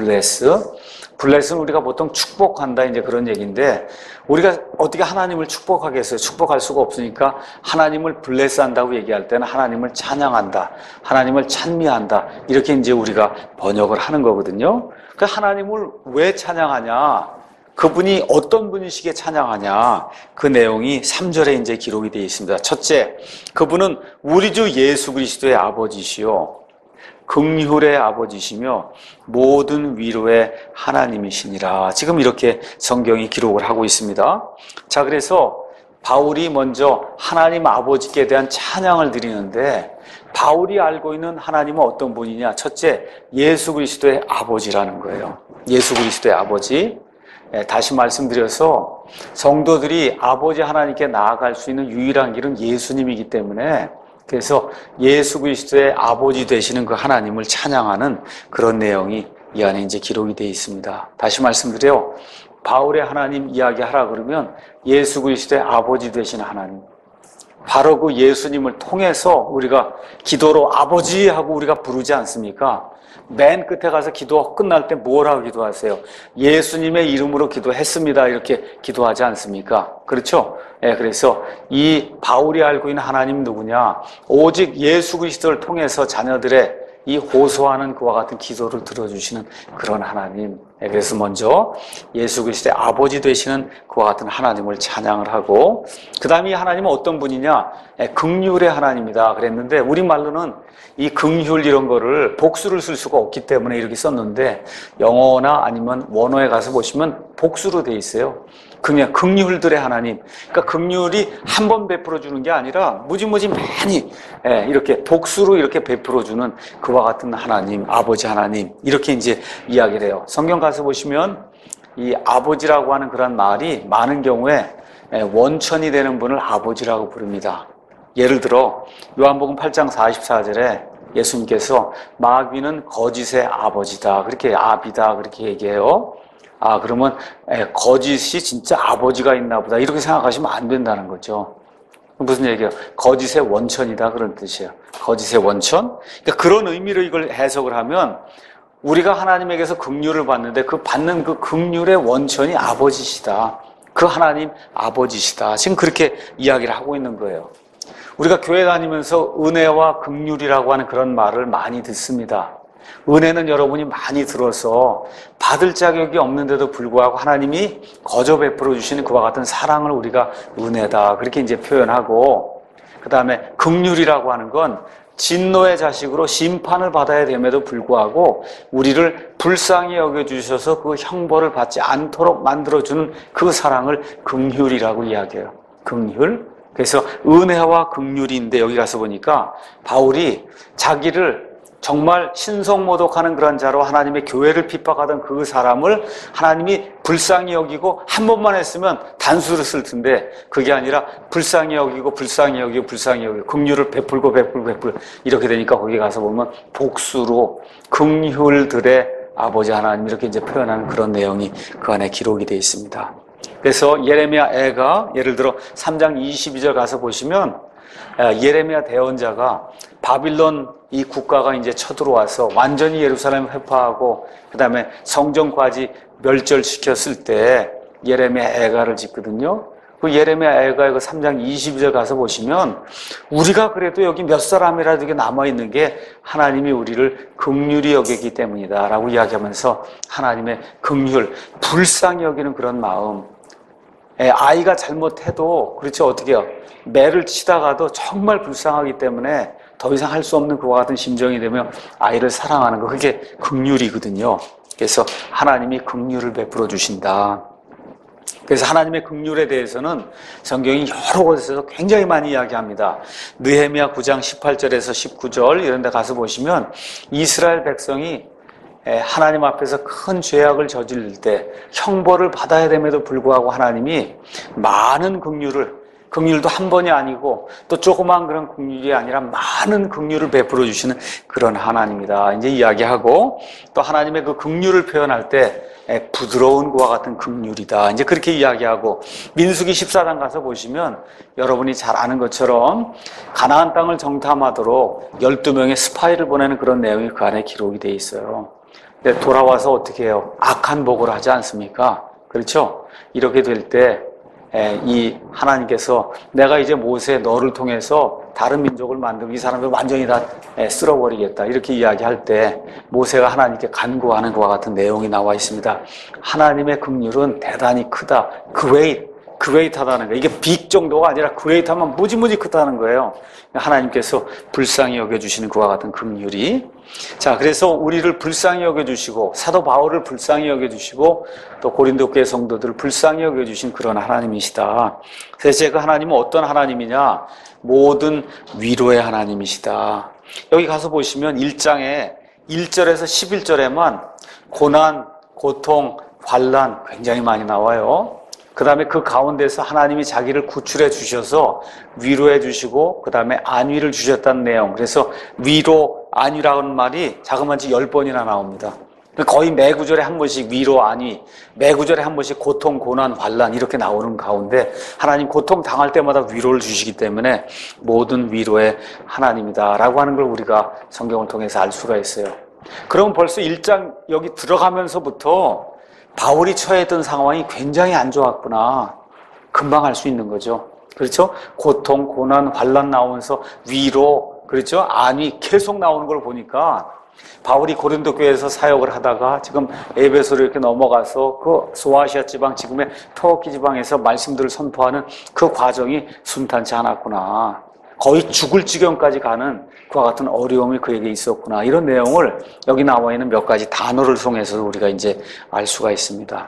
블레스는 우리가 보통 축복한다 이제 그런 얘기인데, 우리가 어떻게 하나님을 축복하겠어요? 축복할 수가 없으니까 하나님을 블레스한다고 얘기할 때는 하나님을 찬양한다, 하나님을 찬미한다, 이렇게 이제 우리가 번역을 하는 거거든요. 그 하나님을 왜 찬양하냐? 그분이 어떤 분이시기에 찬양하냐? 그 내용이 3절에 이제 기록이 되어 있습니다. 첫째, 그분은 우리 주 예수 그리스도의 아버지시요, 긍휼의 아버지시며 모든 위로의 하나님이시니라. 지금 이렇게 성경이 기록을 하고 있습니다. 자, 그래서 바울이 먼저 하나님 아버지께 대한 찬양을 드리는데, 바울이 알고 있는 하나님은 어떤 분이냐? 첫째, 예수 그리스도의 아버지라는 거예요. 예수 그리스도의 아버지. 다시 말씀드려서 성도들이 아버지 하나님께 나아갈 수 있는 유일한 길은 예수님이기 때문에, 그래서 예수 그리스도의 아버지 되시는 그 하나님을 찬양하는 그런 내용이 이 안에 이제 기록이 되어 있습니다. 다시 말씀드려요. 바울의 하나님 이야기하라 그러면 예수 그리스도의 아버지 되시는 하나님, 바로 그 예수님을 통해서 우리가 기도로 아버지 하고 우리가 부르지 않습니까? 맨 끝에 가서 기도 끝날 때 뭐라고 기도하세요? 예수님의 이름으로 기도했습니다, 이렇게 기도하지 않습니까? 그렇죠? 그래서 이 바울이 알고 있는 하나님 누구냐? 오직 예수 그리스도를 통해서 자녀들의 이 호소하는 그와 같은 기도를 들어주시는 그런 하나님. 그래서 먼저 예수 그리스도의 아버지 되시는 그와 같은 하나님을 찬양을 하고, 그 다음에 이 하나님은 어떤 분이냐? 긍휼의 하나님이다 그랬는데, 우리말로는 이 긍휼 이런 거를 복수를 쓸 수가 없기 때문에 이렇게 썼는데, 영어나 아니면 원어에 가서 보시면 복수로 돼 있어요. 그냥 긍휼들의 하나님. 그러니까 긍휼이 한 번 베풀어 주는 게 아니라 무지무지 많이 이렇게 복수로 이렇게 베풀어 주는 그와 같은 하나님, 아버지 하나님, 이렇게 이제 이야기를 해요. 성경 가서 보시면 이 아버지라고 하는 그런 말이 많은 경우에 원천이 되는 분을 아버지라고 부릅니다. 예를 들어 요한복음 8장 44절에 예수님께서 마귀는 거짓의 아버지다, 그렇게 아비다 그렇게 얘기해요. 그러면 거짓이 진짜 아버지가 있나 보다, 이렇게 생각하시면 안 된다는 거죠. 무슨 얘기예요? 거짓의 원천이다 그런 뜻이에요. 거짓의 원천? 그러니까 그런 의미로 이걸 해석을 하면, 우리가 하나님에게서 긍휼을 받는데 그 받는 그 긍휼의 원천이 아버지시다, 그 하나님 아버지시다, 지금 그렇게 이야기를 하고 있는 거예요. 우리가 교회 다니면서 은혜와 긍휼이라고 하는 그런 말을 많이 듣습니다. 은혜는 여러분이 많이 들어서 받을 자격이 없는데도 불구하고 하나님이 거저 베풀어 주시는 그와 같은 사랑을 우리가 은혜다 그렇게 이제 표현하고, 그 다음에 긍휼이라고 하는 건 진노의 자식으로 심판을 받아야 됨에도 불구하고 우리를 불쌍히 여겨주셔서 그 형벌을 받지 않도록 만들어주는 그 사랑을 긍휼이라고 이야기해요. 긍휼. 그래서 은혜와 긍휼인데, 여기 가서 보니까 바울이 자기를 정말 신성모독하는 그런 자로 하나님의 교회를 핍박하던 그 사람을 하나님이 불쌍히 여기고, 한 번만 했으면 단수를 쓸 텐데 그게 아니라 불쌍히 여기고 불쌍히 여기고 불쌍히 여기고 긍휼을 베풀고 이렇게 되니까 거기 가서 보면 복수로 긍휼들의 아버지 하나님 이렇게 이제 표현하는 그런 내용이 그 안에 기록이 되어 있습니다. 그래서 예레미야 애가 예를 들어 3장 22절 가서 보시면 예레미야 대언자가 바빌론 이 국가가 이제 쳐들어와서 완전히 예루살렘을 회파하고 그 다음에 성전까지 멸절시켰을 때 예레미야 애가를 짓거든요. 그 예레미야 애가의 그 3장 22절 가서 보시면, 우리가 그래도 여기 몇 사람이라도 이게 남아있는 게 하나님이 우리를 긍휼히 여기기 때문이다 라고 이야기하면서 하나님의 긍휼, 불쌍히 여기는 그런 마음. 아이가 잘못해도 그렇죠, 어떻게 해요? 매를 치다가도 정말 불쌍하기 때문에 더 이상 할 수 없는 그와 같은 심정이 되면 아이를 사랑하는 거, 그게 긍휼이거든요. 그래서 하나님이 긍휼을 베풀어 주신다. 그래서 하나님의 긍휼에 대해서는 성경이 여러 곳에서 굉장히 많이 이야기합니다. 느헤미야 9장 18절에서 19절 이런 데 가서 보시면 이스라엘 백성이 하나님 앞에서 큰 죄악을 저지를 때 형벌을 받아야 됨에도 불구하고 하나님이 많은 긍휼도 한 번이 아니고 또 조그만 그런 긍휼이 아니라 많은 긍휼을 베풀어 주시는 그런 하나님이다 이제 이야기하고, 또 하나님의 그 긍휼을 표현할 때 부드러운 그와 같은 긍휼이다. 이제 그렇게 이야기하고, 민수기 14장 가서 보시면 여러분이 잘 아는 것처럼 가나안 땅을 정탐하도록 12명의 스파이를 보내는 그런 내용이 그 안에 기록이 돼 있어요. 근데 돌아와서 어떻게 해요? 악한 보고를 하지 않습니까? 그렇죠? 이렇게 될 때 이 하나님께서 내가 이제 모세 너를 통해서 다른 민족을 만들고 이 사람들 완전히 다 쓸어버리겠다 이렇게 이야기할 때 모세가 하나님께 간구하는 것과 같은 내용이 나와 있습니다. 하나님의 긍휼은 대단히 크다. 그웨이트하다는 거예요. 이게 빅 정도가 아니라 그웨이트하면 무지무지 크다는 거예요. 하나님께서 불쌍히 여겨주시는 그와 같은 긍휼이. 자, 그래서 우리를 불쌍히 여겨주시고 사도 바울을 불쌍히 여겨주시고 또 고린도 교회 성도들을 불쌍히 여겨주신 그런 하나님이시다. 그래서 그 하나님은 어떤 하나님이냐? 모든 위로의 하나님이시다. 여기 가서 보시면 1장에 1절에서 11절에만 고난, 고통, 환난 굉장히 많이 나와요. 그 다음에 그 가운데서 하나님이 자기를 구출해 주셔서 위로해 주시고 그 다음에 안위를 주셨다는 내용. 그래서 위로, 안위라는 말이 자그마치 10번이나 나옵니다. 거의 매 구절에 한 번씩 위로, 안위, 매 구절에 한 번씩 고통, 고난, 환난 이렇게 나오는 가운데 하나님 고통 당할 때마다 위로를 주시기 때문에 모든 위로의 하나님이다라고 하는 걸 우리가 성경을 통해서 알 수가 있어요. 그럼 벌써 1장 여기 들어가면서부터 바울이 처했던 상황이 굉장히 안 좋았구나. 금방 알 수 있는 거죠. 그렇죠? 고통, 고난, 환난 나오면서 위로, 그렇죠? 안위 계속 나오는 걸 보니까 바울이 고린도 교회에서 사역을 하다가 지금 에베소로 이렇게 넘어가서 그 소아시아 지방, 지금의 터키 지방에서 말씀들을 선포하는 그 과정이 순탄치 않았구나. 거의 죽을 지경까지 가는 그와 같은 어려움이 그에게 있었구나. 이런 내용을 여기 나와 있는 몇 가지 단어를 통해서 우리가 이제 알 수가 있습니다.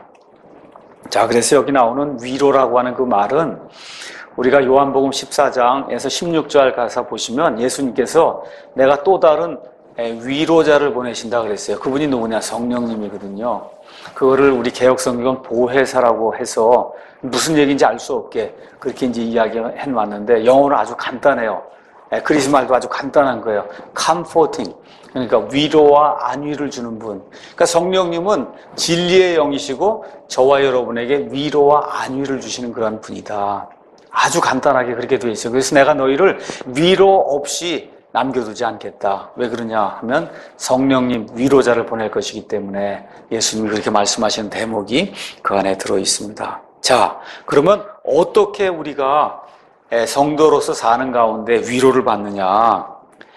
자, 그래서 여기 나오는 위로라고 하는 그 말은 우리가 요한복음 14장에서 16절 가서 보시면 예수님께서 내가 또 다른 위로자를 보내신다 그랬어요. 그분이 누구냐? 성령님이거든요. 그거를 우리 개혁성경은 보혜사라고 해서 무슨 얘기인지 알 수 없게 그렇게 이제 이야기해 놨는데 영어로 아주 간단해요. 그리스 말도 아주 간단한 거예요. comforting. 그러니까 위로와 안위를 주는 분. 그러니까 성령님은 진리의 영이시고 저와 여러분에게 위로와 안위를 주시는 그런 분이다. 아주 간단하게 그렇게 되어 있어요. 그래서 내가 너희를 위로 없이 남겨두지 않겠다. 왜 그러냐 하면 성령님 위로자를 보낼 것이기 때문에 예수님이 그렇게 말씀하시는 대목이 그 안에 들어 있습니다. 자, 그러면 어떻게 우리가 성도로서 사는 가운데 위로를 받느냐?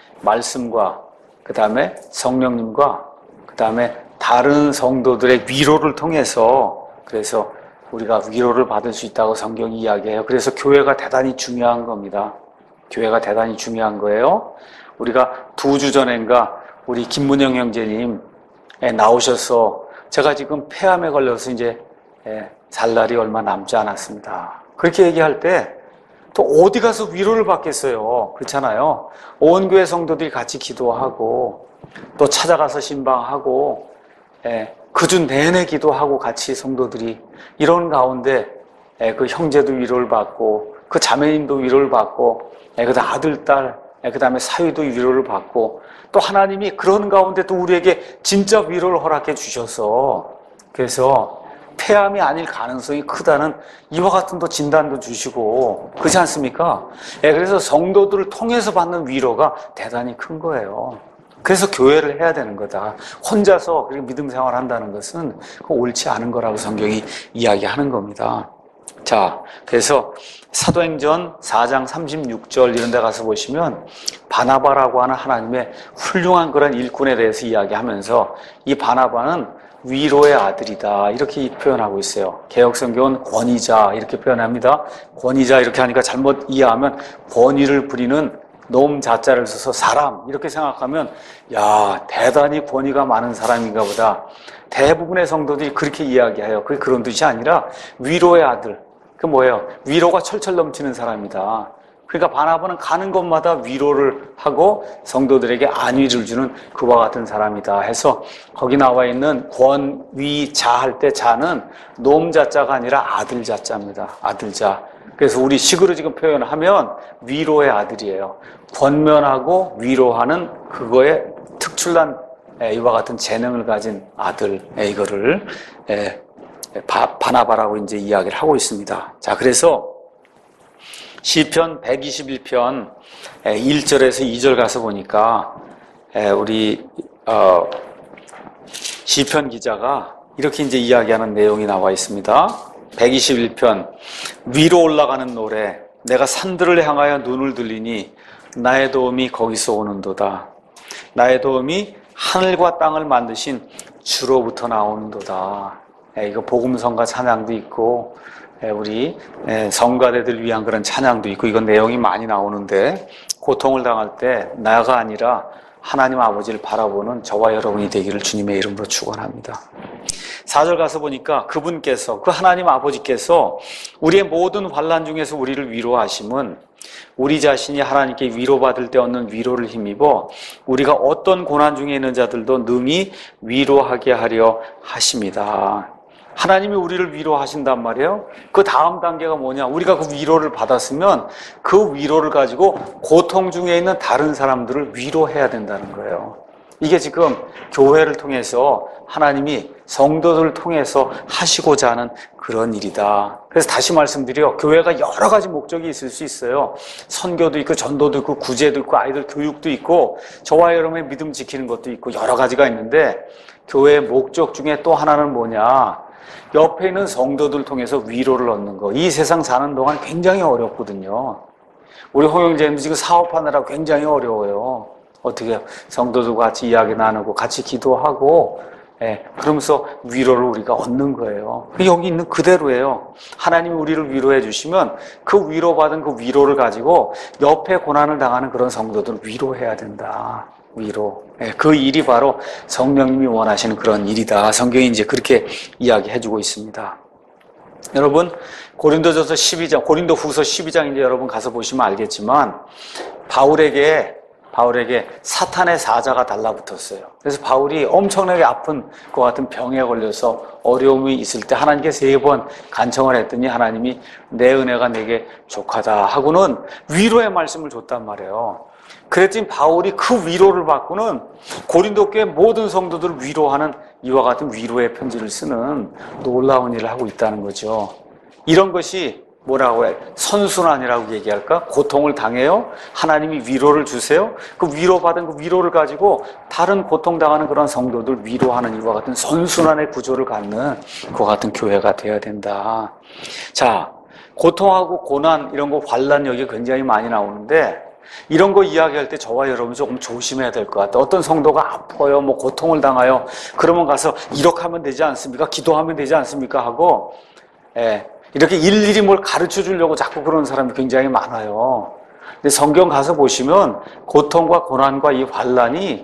말씀과 그 다음에 성령님과 그 다음에 다른 성도들의 위로를 통해서 그래서 우리가 위로를 받을 수 있다고 성경이 이야기해요. 그래서 교회가 대단히 중요한 겁니다. 교회가 대단히 중요한 거예요. 우리가 2주 전인가 우리 김문영 형제님 나오셔서 제가 지금 폐암에 걸려서 이제 살 날이 얼마 남지 않았습니다. 그렇게 얘기할 때 또 어디 가서 위로를 받겠어요. 그렇잖아요. 온 교회 성도들이 같이 기도하고 또 찾아가서 신방하고 그 주 내내 기도하고 같이 성도들이 이런 가운데 그 형제도 위로를 받고 그 자매님도 위로를 받고 그다음 아들, 딸, 그 다음에 사위도 위로를 받고 또 하나님이 그런 가운데 또 우리에게 진짜 위로를 허락해 주셔서 그래서 폐암이 아닐 가능성이 크다는 이와 같은 또 진단도 주시고 그렇지 않습니까? 그래서 성도들을 통해서 받는 위로가 대단히 큰 거예요. 그래서 교회를 해야 되는 거다. 혼자서 그렇게 믿음 생활을 한다는 것은 옳지 않은 거라고 성경이 이야기하는 겁니다. 자, 그래서 사도행전 4장 36절 이런 데 가서 보시면 바나바라고 하는 하나님의 훌륭한 그런 일꾼에 대해서 이야기하면서 이 바나바는 위로의 아들이다 이렇게 표현하고 있어요. 개역성경은 권위자 이렇게 표현합니다. 권위자 이렇게 하니까 잘못 이해하면 권위를 부리는 놈 자자를 써서 사람 이렇게 생각하면 야 대단히 권위가 많은 사람인가 보다. 대부분의 성도들이 그렇게 이야기해요. 그게 그런 뜻이 아니라 위로의 아들. 그 뭐예요? 위로가 철철 넘치는 사람이다. 그러니까 바나바는 가는 곳마다 위로를 하고 성도들에게 안위를 주는 그와 같은 사람이다 해서 거기 나와 있는 권위자 할 때 자는 놈 자자가 아니라 아들 자자입니다. 아들 자. 그래서 우리 식으로 지금 표현하면 위로의 아들이에요. 권면하고 위로하는 그거에 특출난 이와 같은 재능을 가진 아들, 이거를 바나바라고 이제 이야기를 하고 있습니다. 자, 그래서 시편 121편 1절에서 2절 가서 보니까 우리 시편 기자가 이렇게 이제 이야기하는 내용이 나와 있습니다. 121편 위로 올라가는 노래, 내가 산들을 향하여 눈을 들리니 나의 도움이 거기서 오는도다. 나의 도움이 하늘과 땅을 만드신 주로부터 나오는도다. 이거 복음성가 찬양도 있고 우리 성가대들 위한 그런 찬양도 있고 이건 내용이 많이 나오는데 고통을 당할 때 나가 아니라 하나님 아버지를 바라보는 저와 여러분이 되기를 주님의 이름으로 축원합니다. 4절 가서 보니까 그분께서 그 하나님 아버지께서 우리의 모든 환난 중에서 우리를 위로하심은 우리 자신이 하나님께 위로받을 때 얻는 위로를 힘입어 우리가 어떤 고난 중에 있는 자들도 능히 위로하게 하려 하심이다. 하나님이 우리를 위로하신단 말이에요. 그 다음 단계가 뭐냐? 우리가 그 위로를 받았으면 그 위로를 가지고 고통 중에 있는 다른 사람들을 위로해야 된다는 거예요. 이게 지금 교회를 통해서 하나님이 성도들을 통해서 하시고자 하는 그런 일이다. 그래서 다시 말씀드려, 교회가 여러 가지 목적이 있을 수 있어요. 선교도 있고 전도도 있고 구제도 있고 아이들 교육도 있고 저와 여러분의 믿음 지키는 것도 있고 여러 가지가 있는데 교회의 목적 중에 또 하나는 뭐냐? 옆에 있는 성도들 통해서 위로를 얻는 거. 이 세상 사는 동안 굉장히 어렵거든요. 우리 홍영재님도 지금 사업하느라 굉장히 어려워요. 어떻게 해요? 성도들과 같이 이야기 나누고 같이 기도하고 그러면서 위로를 우리가 얻는 거예요. 여기 있는 그대로예요. 하나님이 우리를 위로해 주시면 그 위로받은 그 위로를 가지고 옆에 고난을 당하는 그런 성도들을 위로해야 된다. 위로. 그 일이 바로 성령님이 원하시는 그런 일이다. 성경이 이제 그렇게 이야기해주고 있습니다. 여러분, 고린도전서 12장, 고린도후서 12장 이제 여러분 가서 보시면 알겠지만 바울에게 사탄의 사자가 달라붙었어요. 그래서 바울이 엄청나게 아픈 것 같은 병에 걸려서 어려움이 있을 때 하나님께 3번 간청을 했더니 하나님이 내 은혜가 내게 족하다 하고는 위로의 말씀을 줬단 말이에요. 그랬더니 바울이 그 위로를 받고는 고린도 교회 모든 성도들을 위로하는 이와 같은 위로의 편지를 쓰는 놀라운 일을 하고 있다는 거죠. 이런 것이 뭐라고 해? 선순환이라고 얘기할까? 고통을 당해요? 하나님이 위로를 주세요? 그 위로받은 그 위로를 가지고 다른 고통당하는 그런 성도들 위로하는 이와 같은 선순환의 구조를 갖는 그와 같은 교회가 되어야 된다. 자, 고통하고 고난 이런 거 환난 여기 굉장히 많이 나오는데 이런 거 이야기할 때 저와 여러분 조금 조심해야 될 것 같아요. 어떤 성도가 아파요, 뭐 고통을 당해요. 그러면 가서 이렇게 하면 되지 않습니까? 기도하면 되지 않습니까? 하고 이렇게 일일이 뭘 가르쳐 주려고 자꾸 그러는 사람이 굉장히 많아요. 근데 성경 가서 보시면 고통과 고난과 이 환난이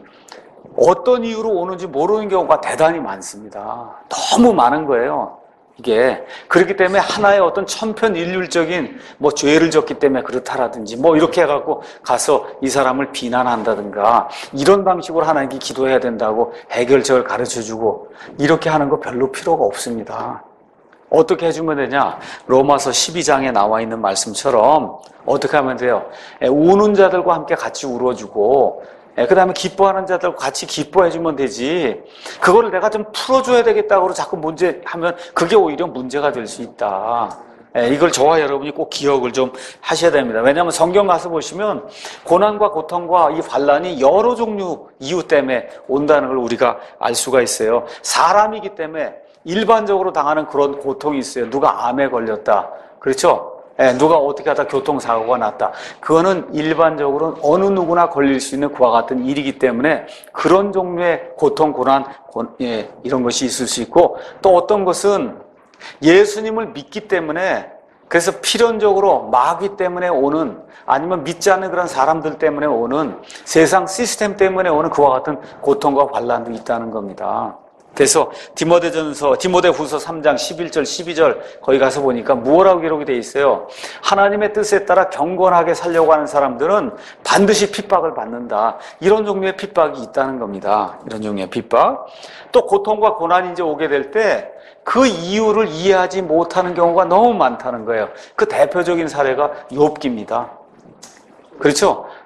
어떤 이유로 오는지 모르는 경우가 대단히 많습니다. 너무 많은 거예요. 이게 그렇기 때문에 하나의 어떤 천편일률적인 뭐 죄를 졌기 때문에 그렇다라든지 뭐 이렇게 해갖고 가서 이 사람을 비난한다든가 이런 방식으로 하나님께 기도해야 된다고 해결책을 가르쳐주고 이렇게 하는 거 별로 필요가 없습니다. 어떻게 해주면 되냐? 로마서 12장에 나와 있는 말씀처럼 어떻게 하면 돼요? 우는 자들과 함께 같이 울어주고 그 다음에 기뻐하는 자들과 같이 기뻐해주면 되지. 그거를 내가 좀 풀어줘야 되겠다고 자꾸 문제하면 그게 오히려 문제가 될 수 있다. 이걸 저와 여러분이 꼭 기억을 좀 하셔야 됩니다. 왜냐하면 성경 가서 보시면 고난과 고통과 이 환난이 여러 종류 이유 때문에 온다는 걸 우리가 알 수가 있어요. 사람이기 때문에 일반적으로 당하는 그런 고통이 있어요. 누가 암에 걸렸다. 그렇죠? 누가 어떻게 하다 교통사고가 났다. 그거는 일반적으로 어느 누구나 걸릴 수 있는 그와 같은 일이기 때문에 그런 종류의 고통, 고난, 이런 것이 있을 수 있고 또 어떤 것은 예수님을 믿기 때문에 그래서 필연적으로 마귀 때문에 오는 아니면 믿지 않는 그런 사람들 때문에 오는 세상 시스템 때문에 오는 그와 같은 고통과 환난도 있다는 겁니다. 그래서 디모데후서 3장 11절 12절 거기 가서 보니까 뭐라고 기록이 되어 있어요? 하나님의 뜻에 따라 경건하게 살려고 하는 사람들은 반드시 핍박을 받는다. 이런 종류의 핍박이 있다는 겁니다. 이런 종류의 핍박. 또 고통과 고난이 이제 오게 될 때 그 이유를 이해하지 못하는 경우가 너무 많다는 거예요. 그 대표적인 사례가 욥기입니다. 그렇죠?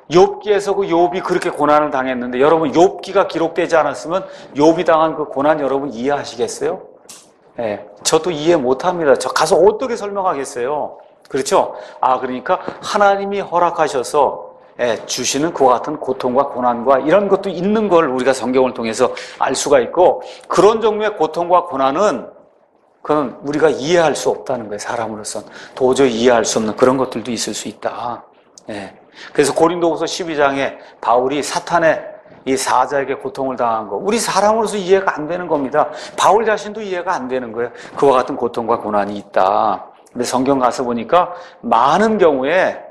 욥기에서 그 욥이 그렇게 고난을 당했는데 여러분 욥기가 기록되지 않았으면 욥이 당한 그 고난 여러분 이해하시겠어요? 예, 저도 이해 못합니다. 저 가서 어떻게 설명하겠어요? 그렇죠? 그러니까 하나님이 허락하셔서 주시는 그와 같은 고통과 고난과 이런 것도 있는 걸 우리가 성경을 통해서 알 수가 있고, 그런 종류의 고통과 고난은 그건 우리가 이해할 수 없다는 거예요. 사람으로서는 도저히 이해할 수 없는 그런 것들도 있을 수 있다. 그래서 고린도후서 12장에 바울이 사탄의 이 사자에게 고통을 당한 거, 우리 사람으로서 이해가 안 되는 겁니다. 바울 자신도 이해가 안 되는 거예요. 그와 같은 고통과 고난이 있다. 근데 성경 가서 보니까 많은 경우에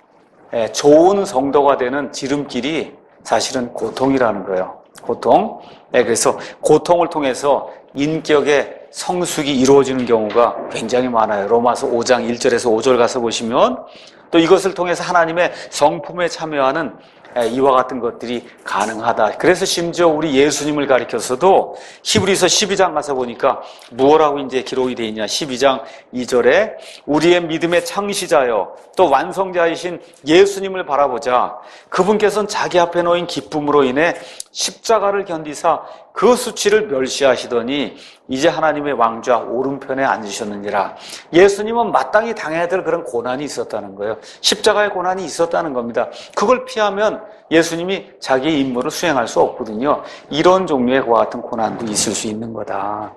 좋은 성도가 되는 지름길이 사실은 고통이라는 거예요. 고통. 그래서 고통을 통해서 인격의 성숙이 이루어지는 경우가 굉장히 많아요. 로마서 5장 1절에서 5절 가서 보시면 또 이것을 통해서 하나님의 성품에 참여하는 이와 같은 것들이 가능하다. 그래서 심지어 우리 예수님을 가리켜서도 히브리서 12장 가서 보니까 무엇라고 이제 기록이 되어 있냐. 12장 2절에 우리의 믿음의 창시자여 또 완성자이신 예수님을 바라보자. 그분께서는 자기 앞에 놓인 기쁨으로 인해 십자가를 견디사 그 수치를 멸시하시더니 이제 하나님의 왕좌 오른편에 앉으셨느니라. 예수님은 마땅히 당해야 될 그런 고난이 있었다는 거예요. 십자가의 고난이 있었다는 겁니다. 그걸 피하면 예수님이 자기의 임무를 수행할 수 없거든요. 이런 종류의 그와 같은 고난도 있을 수 있는 거다.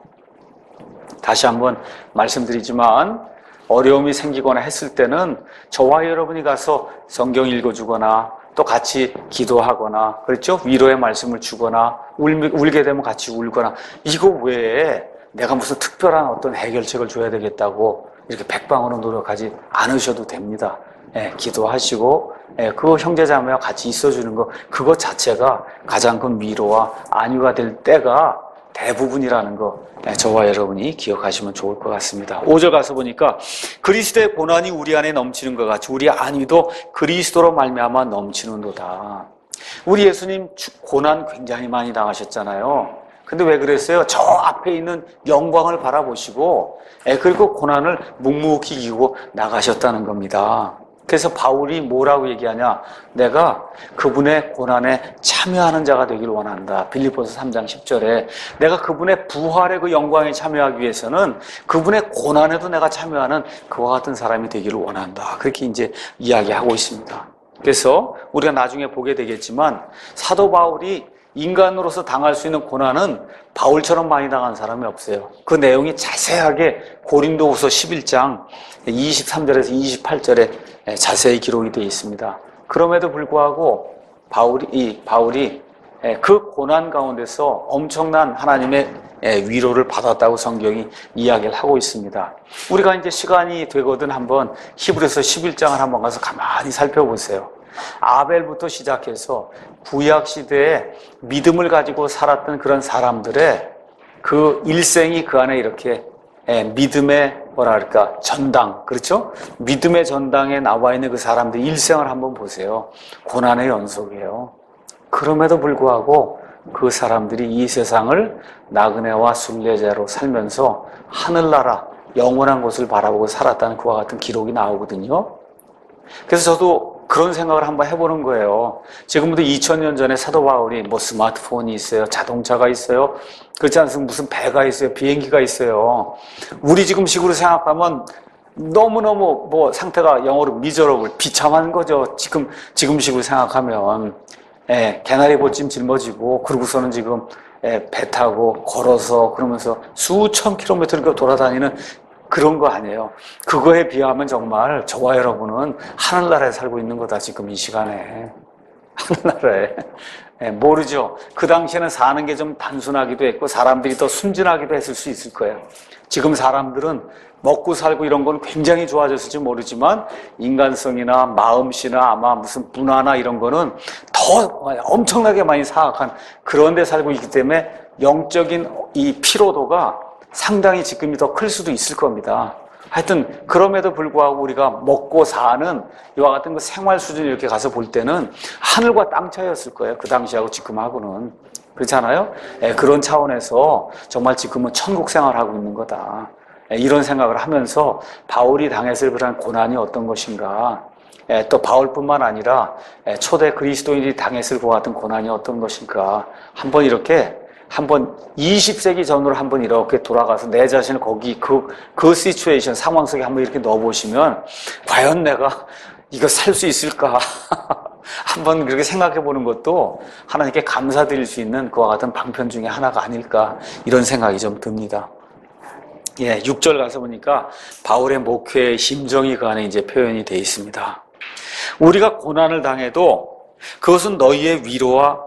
다시 한번 말씀드리지만 어려움이 생기거나 했을 때는 저와 여러분이 가서 성경 읽어주거나 또 같이 기도하거나, 그렇죠? 위로의 말씀을 주거나, 울게 되면 같이 울거나, 이거 외에 내가 무슨 특별한 어떤 해결책을 줘야 되겠다고 이렇게 백방으로 노력하지 않으셔도 됩니다. 기도하시고, 그 형제자매와 같이 있어주는 거, 그것 자체가 가장 큰 위로와 안위가 될 때가 대부분이라는 거, 저와 여러분이 기억하시면 좋을 것 같습니다. 5절 가서 보니까 그리스도의 고난이 우리 안에 넘치는 것 같이 우리 안위도 그리스도로 말미암아 넘치는도다. 우리 예수님 고난 굉장히 많이 당하셨잖아요. 근데 왜 그랬어요? 저 앞에 있는 영광을 바라보시고 그리고 고난을 묵묵히 이기고 나가셨다는 겁니다. 그래서 바울이 뭐라고 얘기하냐? 내가 그분의 고난에 참여하는 자가 되길 원한다. 빌립보서 3장 10절에 내가 그분의 부활의 그 영광에 참여하기 위해서는 그분의 고난에도 내가 참여하는 그와 같은 사람이 되기를 원한다. 그렇게 이제 이야기하고 있습니다. 그래서 우리가 나중에 보게 되겠지만 사도 바울이 인간으로서 당할 수 있는 고난은 바울처럼 많이 당한 사람이 없어요. 그 내용이 자세하게 고린도후서 11장 23절에서 28절에 자세히 기록이 되어 있습니다. 그럼에도 불구하고 바울이 그 고난 가운데서 엄청난 하나님의 위로를 받았다고 성경이 이야기를 하고 있습니다. 우리가 이제 시간이 되거든 한번 히브리서 11장을 한번 가서 가만히 살펴보세요. 아벨부터 시작해서 구약 시대에 믿음을 가지고 살았던 그런 사람들의 그 일생이 그 안에 이렇게 믿음의 전당, 그렇죠? 믿음의 전당에 나와 있는 그 사람들 일생을 한번 보세요. 고난의 연속이에요. 그럼에도 불구하고 그 사람들이 이 세상을 나그네와 순례자로 살면서 하늘나라, 영원한 곳을 바라보고 살았다는 그와 같은 기록이 나오거든요. 그래서 저도 그런 생각을 한번 해보는 거예요. 지금부터 2000년 전에 사도 바울이 뭐 스마트폰이 있어요, 자동차가 있어요, 그렇지 않습니까? 무슨 배가 있어요, 비행기가 있어요. 우리 지금 식으로 생각하면 너무너무 뭐 상태가 영어로 미저러블, 비참한 거죠. 지금 식으로 생각하면 개나리 보찜 짊어지고 그러고서는 지금 배 타고 걸어서 그러면서 수천 킬로미터를 돌아다니는 그런 거 아니에요. 그거에 비하면 정말 저와 여러분은 하늘나라에 살고 있는 거다, 지금 이 시간에. 하늘나라에. 모르죠. 그 당시에는 사는 게 좀 단순하기도 했고 사람들이 더 순진하기도 했을 수 있을 거예요. 지금 사람들은 먹고 살고 이런 건 굉장히 좋아졌을지 모르지만 인간성이나 마음씨나 아마 무슨 문화나 이런 거는 더 엄청나게 많이 사악한 그런 데 살고 있기 때문에 영적인 이 피로도가 상당히 지금이 더 클 수도 있을 겁니다. 하여튼 그럼에도 불구하고 우리가 먹고 사는 이와 같은 그 생활 수준 이렇게 가서 볼 때는 하늘과 땅 차이였을 거예요. 그 당시하고 지금하고는. 그렇잖아요? 그런 차원에서 정말 지금은 천국 생활하고 있는 거다. 이런 생각을 하면서 바울이 당했을 그런 고난이 어떤 것인가. 또 바울뿐만 아니라 초대 그리스도인들이 당했을 것 같은 고난이 어떤 것인가 한번 20세기 전으로 한번 이렇게 돌아가서 내 자신을 거기 그 시츄에이션 상황 속에 한번 이렇게 넣어보시면 과연 내가 이거 살 수 있을까 한번 그렇게 생각해 보는 것도 하나님께 감사드릴 수 있는 그와 같은 방편 중에 하나가 아닐까 이런 생각이 좀 듭니다. 6절 가서 보니까 바울의 목회의 심정이 그 안에 이제 표현이 되어 있습니다. 우리가 고난을 당해도 그것은 너희의 위로와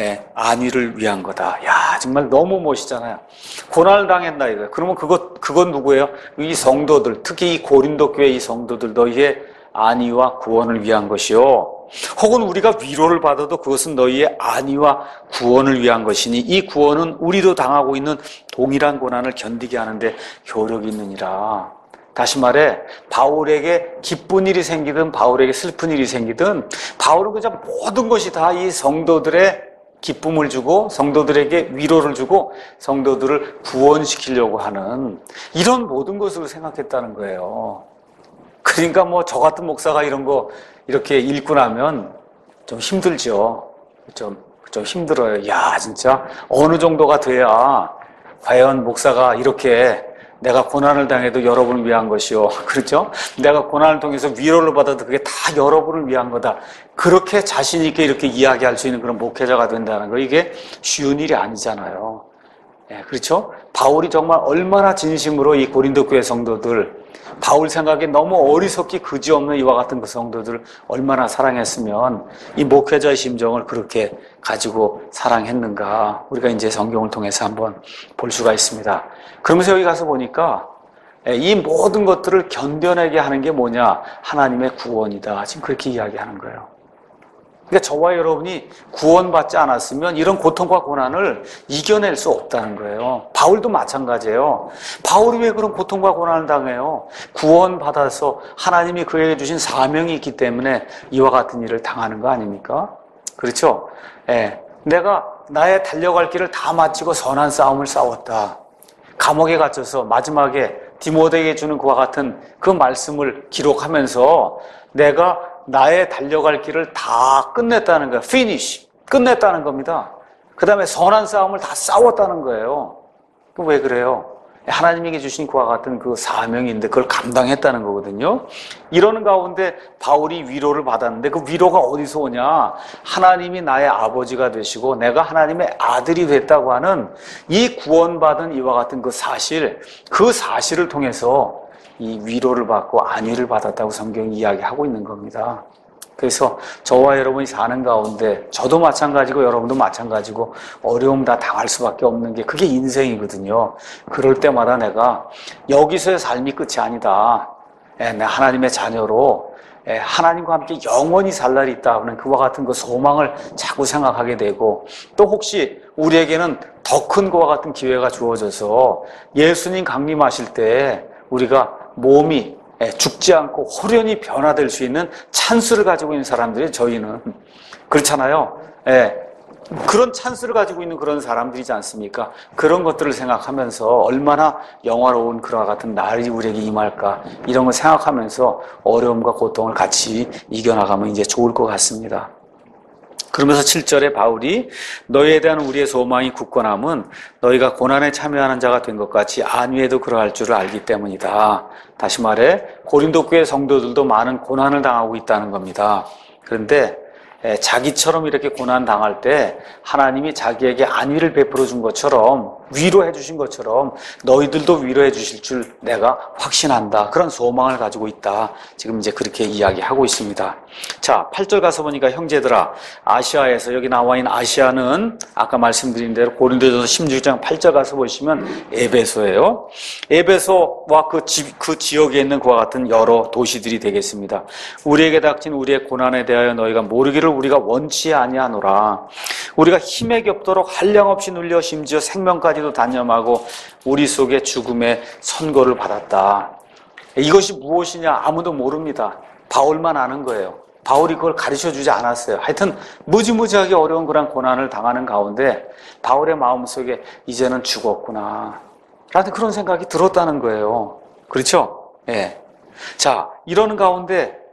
안위를 위한 거다. 야, 정말 너무 멋있잖아요. 고난을 당했다 이거예요. 그러면 그건 누구예요? 이 성도들, 특히 이 고린도 교회 이 성도들 너희의 안위와 구원을 위한 것이요. 혹은 우리가 위로를 받아도 그것은 너희의 안위와 구원을 위한 것이니 이 구원은 우리도 당하고 있는 동일한 고난을 견디게 하는데 효력이 있느니라. 다시 말해 바울에게 기쁜 일이 생기든 바울에게 슬픈 일이 생기든 바울은 그냥 모든 것이 다 이 성도들의 기쁨을 주고 성도들에게 위로를 주고 성도들을 구원시키려고 하는 이런 모든 것으로 생각했다는 거예요. 그러니까 뭐 저 같은 목사가 이런 거 이렇게 읽고 나면 좀 힘들죠. 좀 힘들어요. 야, 진짜 어느 정도가 돼야 과연 목사가 이렇게 내가 고난을 당해도 여러분을 위한 것이요. 그렇죠? 내가 고난을 통해서 위로를 받아도 그게 다 여러분을 위한 거다. 그렇게 자신 있게 이렇게 이야기할 수 있는 그런 목회자가 된다는 거 이게 쉬운 일이 아니잖아요. 그렇죠? 바울이 정말 얼마나 진심으로 이 고린도 교회 성도들 바울 생각에 너무 어리석기 그지없는 이와 같은 그 성도들을 얼마나 사랑했으면 이 목회자의 심정을 그렇게 가지고 사랑했는가 우리가 이제 성경을 통해서 한번 볼 수가 있습니다. 그러면서 여기 가서 보니까 이 모든 것들을 견뎌내게 하는 게 뭐냐? 하나님의 구원이다. 지금 그렇게 이야기하는 거예요. 그러니까 저와 여러분이 구원받지 않았으면 이런 고통과 고난을 이겨낼 수 없다는 거예요. 바울도 마찬가지예요. 바울이 왜 그런 고통과 고난을 당해요? 구원받아서 하나님이 그에게 주신 사명이 있기 때문에 이와 같은 일을 당하는 거 아닙니까? 그렇죠? 내가 나의 달려갈 길을 다 마치고 선한 싸움을 싸웠다. 감옥에 갇혀서 마지막에 디모데에게 주는 그와 같은 그 말씀을 기록하면서 내가 나의 달려갈 길을 다 끝냈다는 거예요. finish. 끝냈다는 겁니다. 그 다음에 선한 싸움을 다 싸웠다는 거예요. 그럼 왜 그래요? 하나님에게 주신 그와 같은 그 사명인데 그걸 감당했다는 거거든요. 이러는 가운데 바울이 위로를 받았는데 그 위로가 어디서 오냐? 하나님이 나의 아버지가 되시고 내가 하나님의 아들이 됐다고 하는 이 구원받은 이와 같은 그 사실을 통해서 이 위로를 받고 안위를 받았다고 성경이 이야기하고 있는 겁니다. 그래서 저와 여러분이 사는 가운데 저도 마찬가지고 여러분도 마찬가지고 어려움 다 당할 수밖에 없는 게 그게 인생이거든요. 그럴 때마다 내가 여기서의 삶이 끝이 아니다. 내 하나님의 자녀로 하나님과 함께 영원히 살 날이 있다 하는 그와 같은 그 소망을 자꾸 생각하게 되고 또 혹시 우리에게는 더 큰 그와 같은 기회가 주어져서 예수님 강림하실 때 우리가 몸이 죽지 않고 호련히 변화될 수 있는 찬스를 가지고 있는 사람들이 저희는 그렇잖아요. 그런 찬스를 가지고 있는 그런 사람들이지 않습니까? 그런 것들을 생각하면서 얼마나 영화로운 그와 같은 날이 우리에게 임할까 이런 걸 생각하면서 어려움과 고통을 같이 이겨나가면 이제 좋을 것 같습니다. 그러면서 7절에 바울이 너희에 대한 우리의 소망이 굳건함은 너희가 고난에 참여하는 자가 된 것 같이 안위에도 그러할 줄을 알기 때문이다. 다시 말해 고린도 교회 성도들도 많은 고난을 당하고 있다는 겁니다. 그런데 자기처럼 이렇게 고난 당할 때 하나님이 자기에게 안위를 베풀어 준 것처럼 위로해 주신 것처럼 너희들도 위로해 주실 줄 내가 확신한다. 그런 소망을 가지고 있다. 지금 이제 그렇게 이야기하고 있습니다. 자, 8절 가서 보니까 형제들아 아시아에서 여기 나와 있는 아시아는 아까 말씀드린 대로 고린도전서 16장 8절 가서 보시면 에베소예요. 에베소와 그 지역에 있는 그와 같은 여러 도시들이 되겠습니다. 우리에게 닥친 우리의 고난에 대하여 너희가 모르기를 우리가 원치 아니하노라. 우리가 힘에 겹도록 한량없이 눌려 심지어 생명까지도 단념하고 우리 속에 죽음의 선고를 받았다. 이것이 무엇이냐 아무도 모릅니다. 바울만 아는 거예요. 바울이 그걸 가르쳐주지 않았어요. 하여튼 무지무지하게 어려운 그런 고난을 당하는 가운데 바울의 마음속에 이제는 죽었구나 라는 그런 생각이 들었다는 거예요. 그렇죠? 자, 이러는 가운데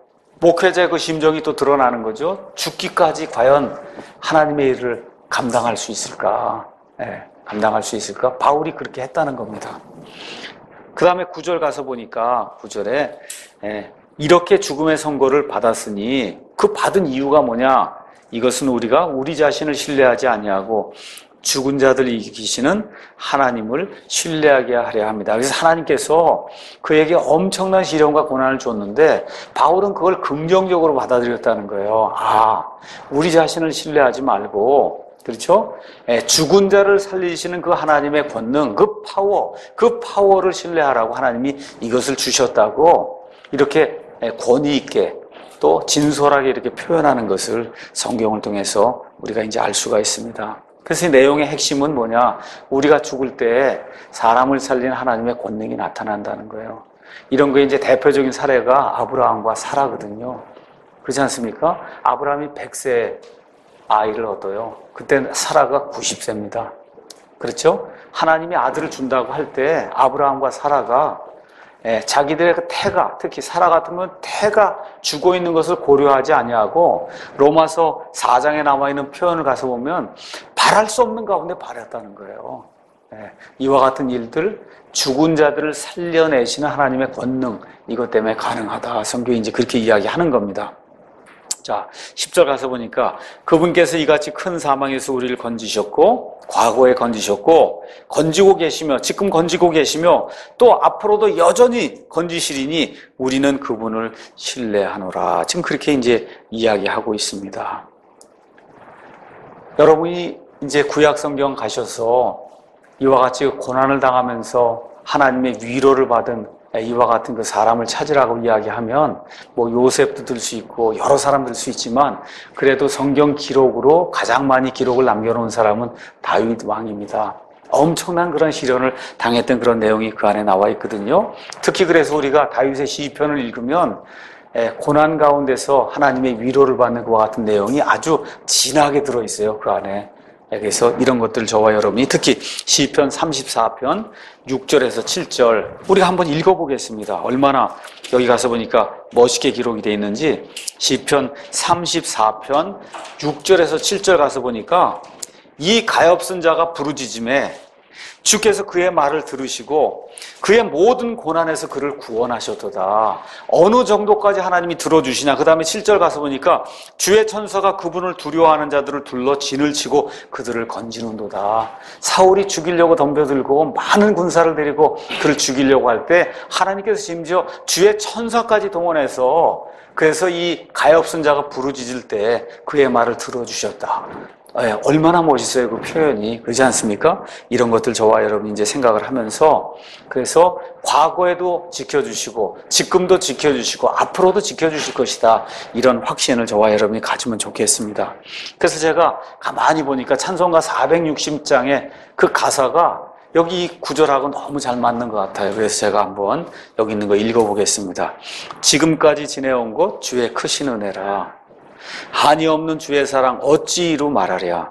목회자의 그 심정이 또 드러나는 거죠. 죽기까지 과연 하나님의 일을 감당할 수 있을까? 감당할 수 있을까? 바울이 그렇게 했다는 겁니다. 그 다음에 9절 가서 보니까 9절에 이렇게 죽음의 선고를 받았으니 그 받은 이유가 뭐냐? 이것은 우리가 우리 자신을 신뢰하지 아니하고 죽은 자들 이기시는 하나님을 신뢰하게 하려 합니다. 그래서 하나님께서 그에게 엄청난 시련과 고난을 줬는데 바울은 그걸 긍정적으로 받아들였다는 거예요. 우리 자신을 신뢰하지 말고, 그렇죠? 죽은 자를 살리시는 그 하나님의 권능, 그 파워를 신뢰하라고 하나님이 이것을 주셨다고 이렇게 권위 있게 또 진솔하게 이렇게 표현하는 것을 성경을 통해서 우리가 이제 알 수가 있습니다. 그래서 이 내용의 핵심은 뭐냐? 우리가 죽을 때 사람을 살리는 하나님의 권능이 나타난다는 거예요. 이런 거에 이제 대표적인 사례가 아브라함과 사라거든요. 그렇지 않습니까? 아브라함이 100세 아이를 얻어요. 그때 사라가 90세입니다. 그렇죠? 하나님이 아들을 준다고 할 때 아브라함과 사라가 자기들의 그 태가, 특히 사라 같은 건 태가 죽어 있는 것을 고려하지 아니하고 로마서 4장에 남아있는 표현을 가서 보면 바랄 수 없는 가운데 바랐다는 거예요. 이와 같은 일들, 죽은 자들을 살려내시는 하나님의 권능, 이것 때문에 가능하다. 성경이 이제 그렇게 이야기하는 겁니다. 자, 10절 가서 보니까 그분께서 이같이 큰 사망에서 우리를 건지셨고 과거에 건지셨고 건지고 계시며 지금 건지고 계시며 또 앞으로도 여전히 건지시리니 우리는 그분을 신뢰하노라. 지금 그렇게 이제 이야기하고 있습니다. 여러분이 이제 구약 성경 가셔서 이와 같이 고난을 당하면서 하나님의 위로를 받은 이와 같은 그 사람을 찾으라고 이야기하면 뭐 요셉도 들 수 있고 여러 사람 들 수 있지만 그래도 성경 기록으로 가장 많이 기록을 남겨놓은 사람은 다윗 왕입니다. 엄청난 그런 시련을 당했던 그런 내용이 그 안에 나와 있거든요. 특히 그래서 우리가 다윗의 시편을 읽으면 고난 가운데서 하나님의 위로를 받는 그와 같은 내용이 아주 진하게 들어있어요. 그 안에. 그래서 이런 것들 저와 여러분이 특히 시편 34편 6절에서 7절 우리가 한번 읽어보겠습니다. 얼마나 여기 가서 보니까 멋있게 기록이 되어 있는지 시편 34편 6절에서 7절 가서 보니까 이 가엾은 자가 부르짖음에 주께서 그의 말을 들으시고 그의 모든 고난에서 그를 구원하셨도다. 어느 정도까지 하나님이 들어주시냐. 그 다음에 7절 가서 보니까 주의 천사가 그분을 두려워하는 자들을 둘러 진을 치고 그들을 건지는도다. 사울이 죽이려고 덤벼들고 많은 군사를 데리고 그를 죽이려고 할 때 하나님께서 심지어 주의 천사까지 동원해서 그래서 이 가엾은 자가 부르짖을 때 그의 말을 들어주셨다. 얼마나 멋있어요, 그 표현이. 그렇지 않습니까? 이런 것들 저와 여러분이 이제 생각을 하면서 그래서 과거에도 지켜주시고 지금도 지켜주시고 앞으로도 지켜주실 것이다. 이런 확신을 저와 여러분이 가지면 좋겠습니다. 그래서 제가 가만히 보니까 찬송가 460장의 그 가사가 여기 이 구절하고 너무 잘 맞는 것 같아요. 그래서 제가 한번 여기 있는 거 읽어보겠습니다. 지금까지 지내온 것 주의 크신 은혜라. 한이 없는 주의 사랑 어찌 이루 말하랴.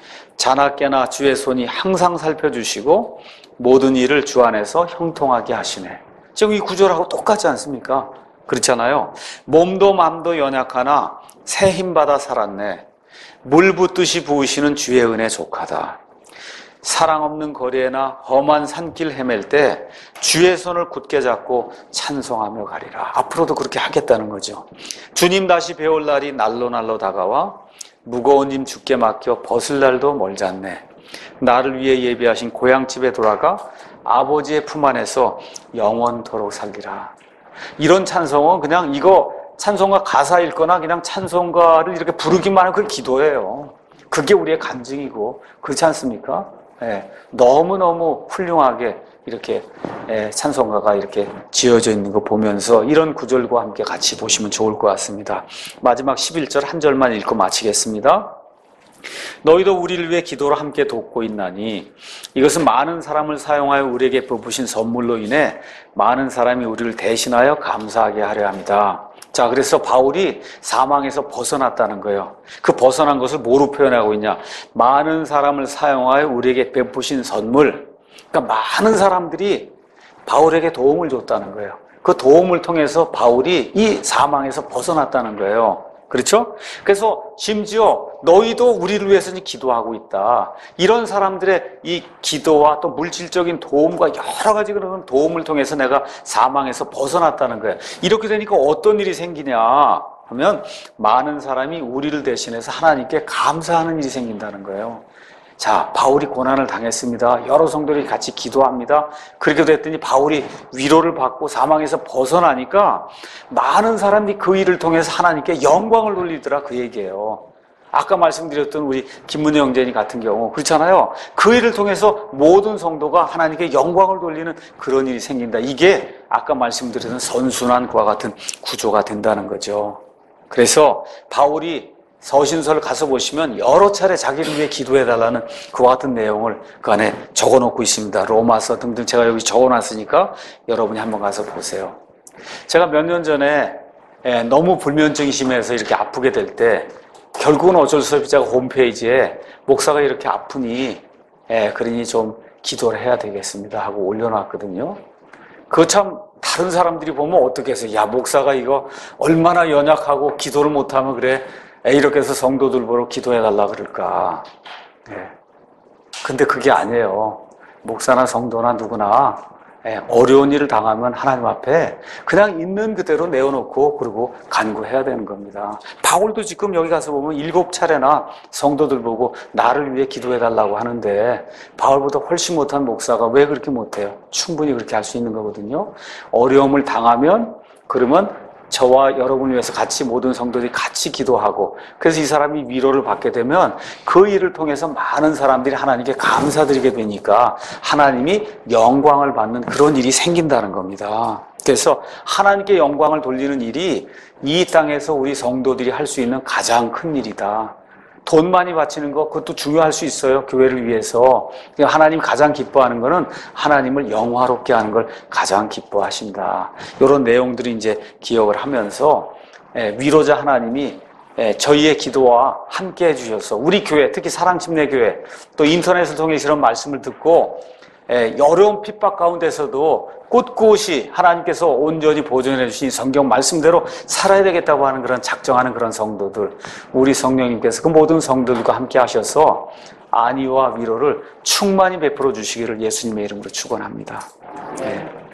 자나깨나 주의 손이 항상 살펴주시고 모든 일을 주 안에서 형통하게 하시네. 지금 이 구절하고 똑같지 않습니까? 그렇잖아요. 몸도 맘도 연약하나 새 힘받아 살았네. 물 붓듯이 부으시는 주의 은혜 족하다. 사랑 없는 거리에나 험한 산길 헤맬 때 주의 손을 굳게 잡고 찬송하며 가리라. 앞으로도 그렇게 하겠다는 거죠. 주님 다시 배울 날이 날로 다가와 무거운 짐 주께 맡겨 벗을 날도 멀지 않네. 나를 위해 예비하신 고향집에 돌아가 아버지의 품 안에서 영원토록 살리라. 이런 찬송은 그냥 이거 찬송가 가사 읽거나 그냥 찬송가를 이렇게 부르기만 하면 그게 기도예요. 그게 우리의 간증이고 그렇지 않습니까? 너무너무 훌륭하게 이렇게 찬송가가 이렇게 지어져 있는 거 보면서 이런 구절과 함께 같이 보시면 좋을 것 같습니다. 마지막 11절 한 절만 읽고 마치겠습니다. 너희도 우리를 위해 기도로 함께 돕고 있나니 이것은 많은 사람을 사용하여 우리에게 베푸신 선물로 인해 많은 사람이 우리를 대신하여 감사하게 하려 합니다. 자, 그래서 바울이 사망에서 벗어났다는 거예요. 그 벗어난 것을 뭐로 표현하고 있냐? 많은 사람을 사용하여 우리에게 베푸신 선물. 그러니까 많은 사람들이 바울에게 도움을 줬다는 거예요. 그 도움을 통해서 바울이 이 사망에서 벗어났다는 거예요. 그렇죠? 그래서 심지어 너희도 우리를 위해서 기도하고 있다. 이런 사람들의 이 기도와 또 물질적인 도움과 여러 가지 그런 도움을 통해서 내가 사망에서 벗어났다는 거예요. 이렇게 되니까 어떤 일이 생기냐 하면 많은 사람이 우리를 대신해서 하나님께 감사하는 일이 생긴다는 거예요. 자, 바울이 고난을 당했습니다. 여러 성도들이 같이 기도합니다. 그렇게 됐더니 바울이 위로를 받고 사망에서 벗어나니까 많은 사람들이 그 일을 통해서 하나님께 영광을 돌리더라, 그 얘기예요. 아까 말씀드렸던 우리 김문혜 형제님 같은 경우 그렇잖아요. 그 일을 통해서 모든 성도가 하나님께 영광을 돌리는 그런 일이 생긴다. 이게 아까 말씀드렸던 선순환과 같은 구조가 된다는 거죠. 그래서 바울이 서신서를 가서 보시면 여러 차례 자기를 위해 기도해달라는 그와 같은 내용을 그 안에 적어놓고 있습니다. 로마서 등등 제가 여기 적어놨으니까 여러분이 한번 가서 보세요. 제가 몇 년 전에 너무 불면증이 심해서 이렇게 아프게 될 때 결국은 어쩔 수 없이 제가 홈페이지에 목사가 이렇게 아프니 그러니 좀 기도를 해야 되겠습니다 하고 올려놨거든요. 그거 참 다른 사람들이 보면 어떻게 해서 야 목사가 이거 얼마나 연약하고 기도를 못하면 그래 이렇게 해서 성도들 보러 기도해달라 그럴까. 근데 그게 아니에요. 목사나 성도나 누구나 어려운 일을 당하면 하나님 앞에 그냥 있는 그대로 내어놓고 그리고 간구해야 되는 겁니다. 바울도 지금 여기 가서 보면 7차례나 성도들 보고 나를 위해 기도해달라고 하는데 바울보다 훨씬 못한 목사가 왜 그렇게 못해요? 충분히 그렇게 할 수 있는 거거든요. 어려움을 당하면 그러면 저와 여러분을 위해서 같이 모든 성도들이 같이 기도하고 그래서 이 사람이 위로를 받게 되면 그 일을 통해서 많은 사람들이 하나님께 감사드리게 되니까 하나님이 영광을 받는 그런 일이 생긴다는 겁니다. 그래서 하나님께 영광을 돌리는 일이 이 땅에서 우리 성도들이 할 수 있는 가장 큰 일이다. 돈 많이 바치는 거 그것도 중요할 수 있어요. 교회를 위해서. 하나님 가장 기뻐하는 거는 하나님을 영화롭게 하는 걸 가장 기뻐하신다. 이런 내용들이 이제 기억을 하면서 위로자 하나님이 저희의 기도와 함께 해주셔서 우리 교회 특히 사랑침례교회 또 인터넷을 통해서 이런 말씀을 듣고 어려운 핍박 가운데서도 꿋꿋이 하나님께서 온전히 보존해 주신 성경 말씀대로 살아야 되겠다고 하는 그런 작정하는 그런 성도들 우리 성령님께서 그 모든 성도들과 함께 하셔서 안위와 위로를 충만히 베풀어 주시기를 예수님의 이름으로 축원합니다.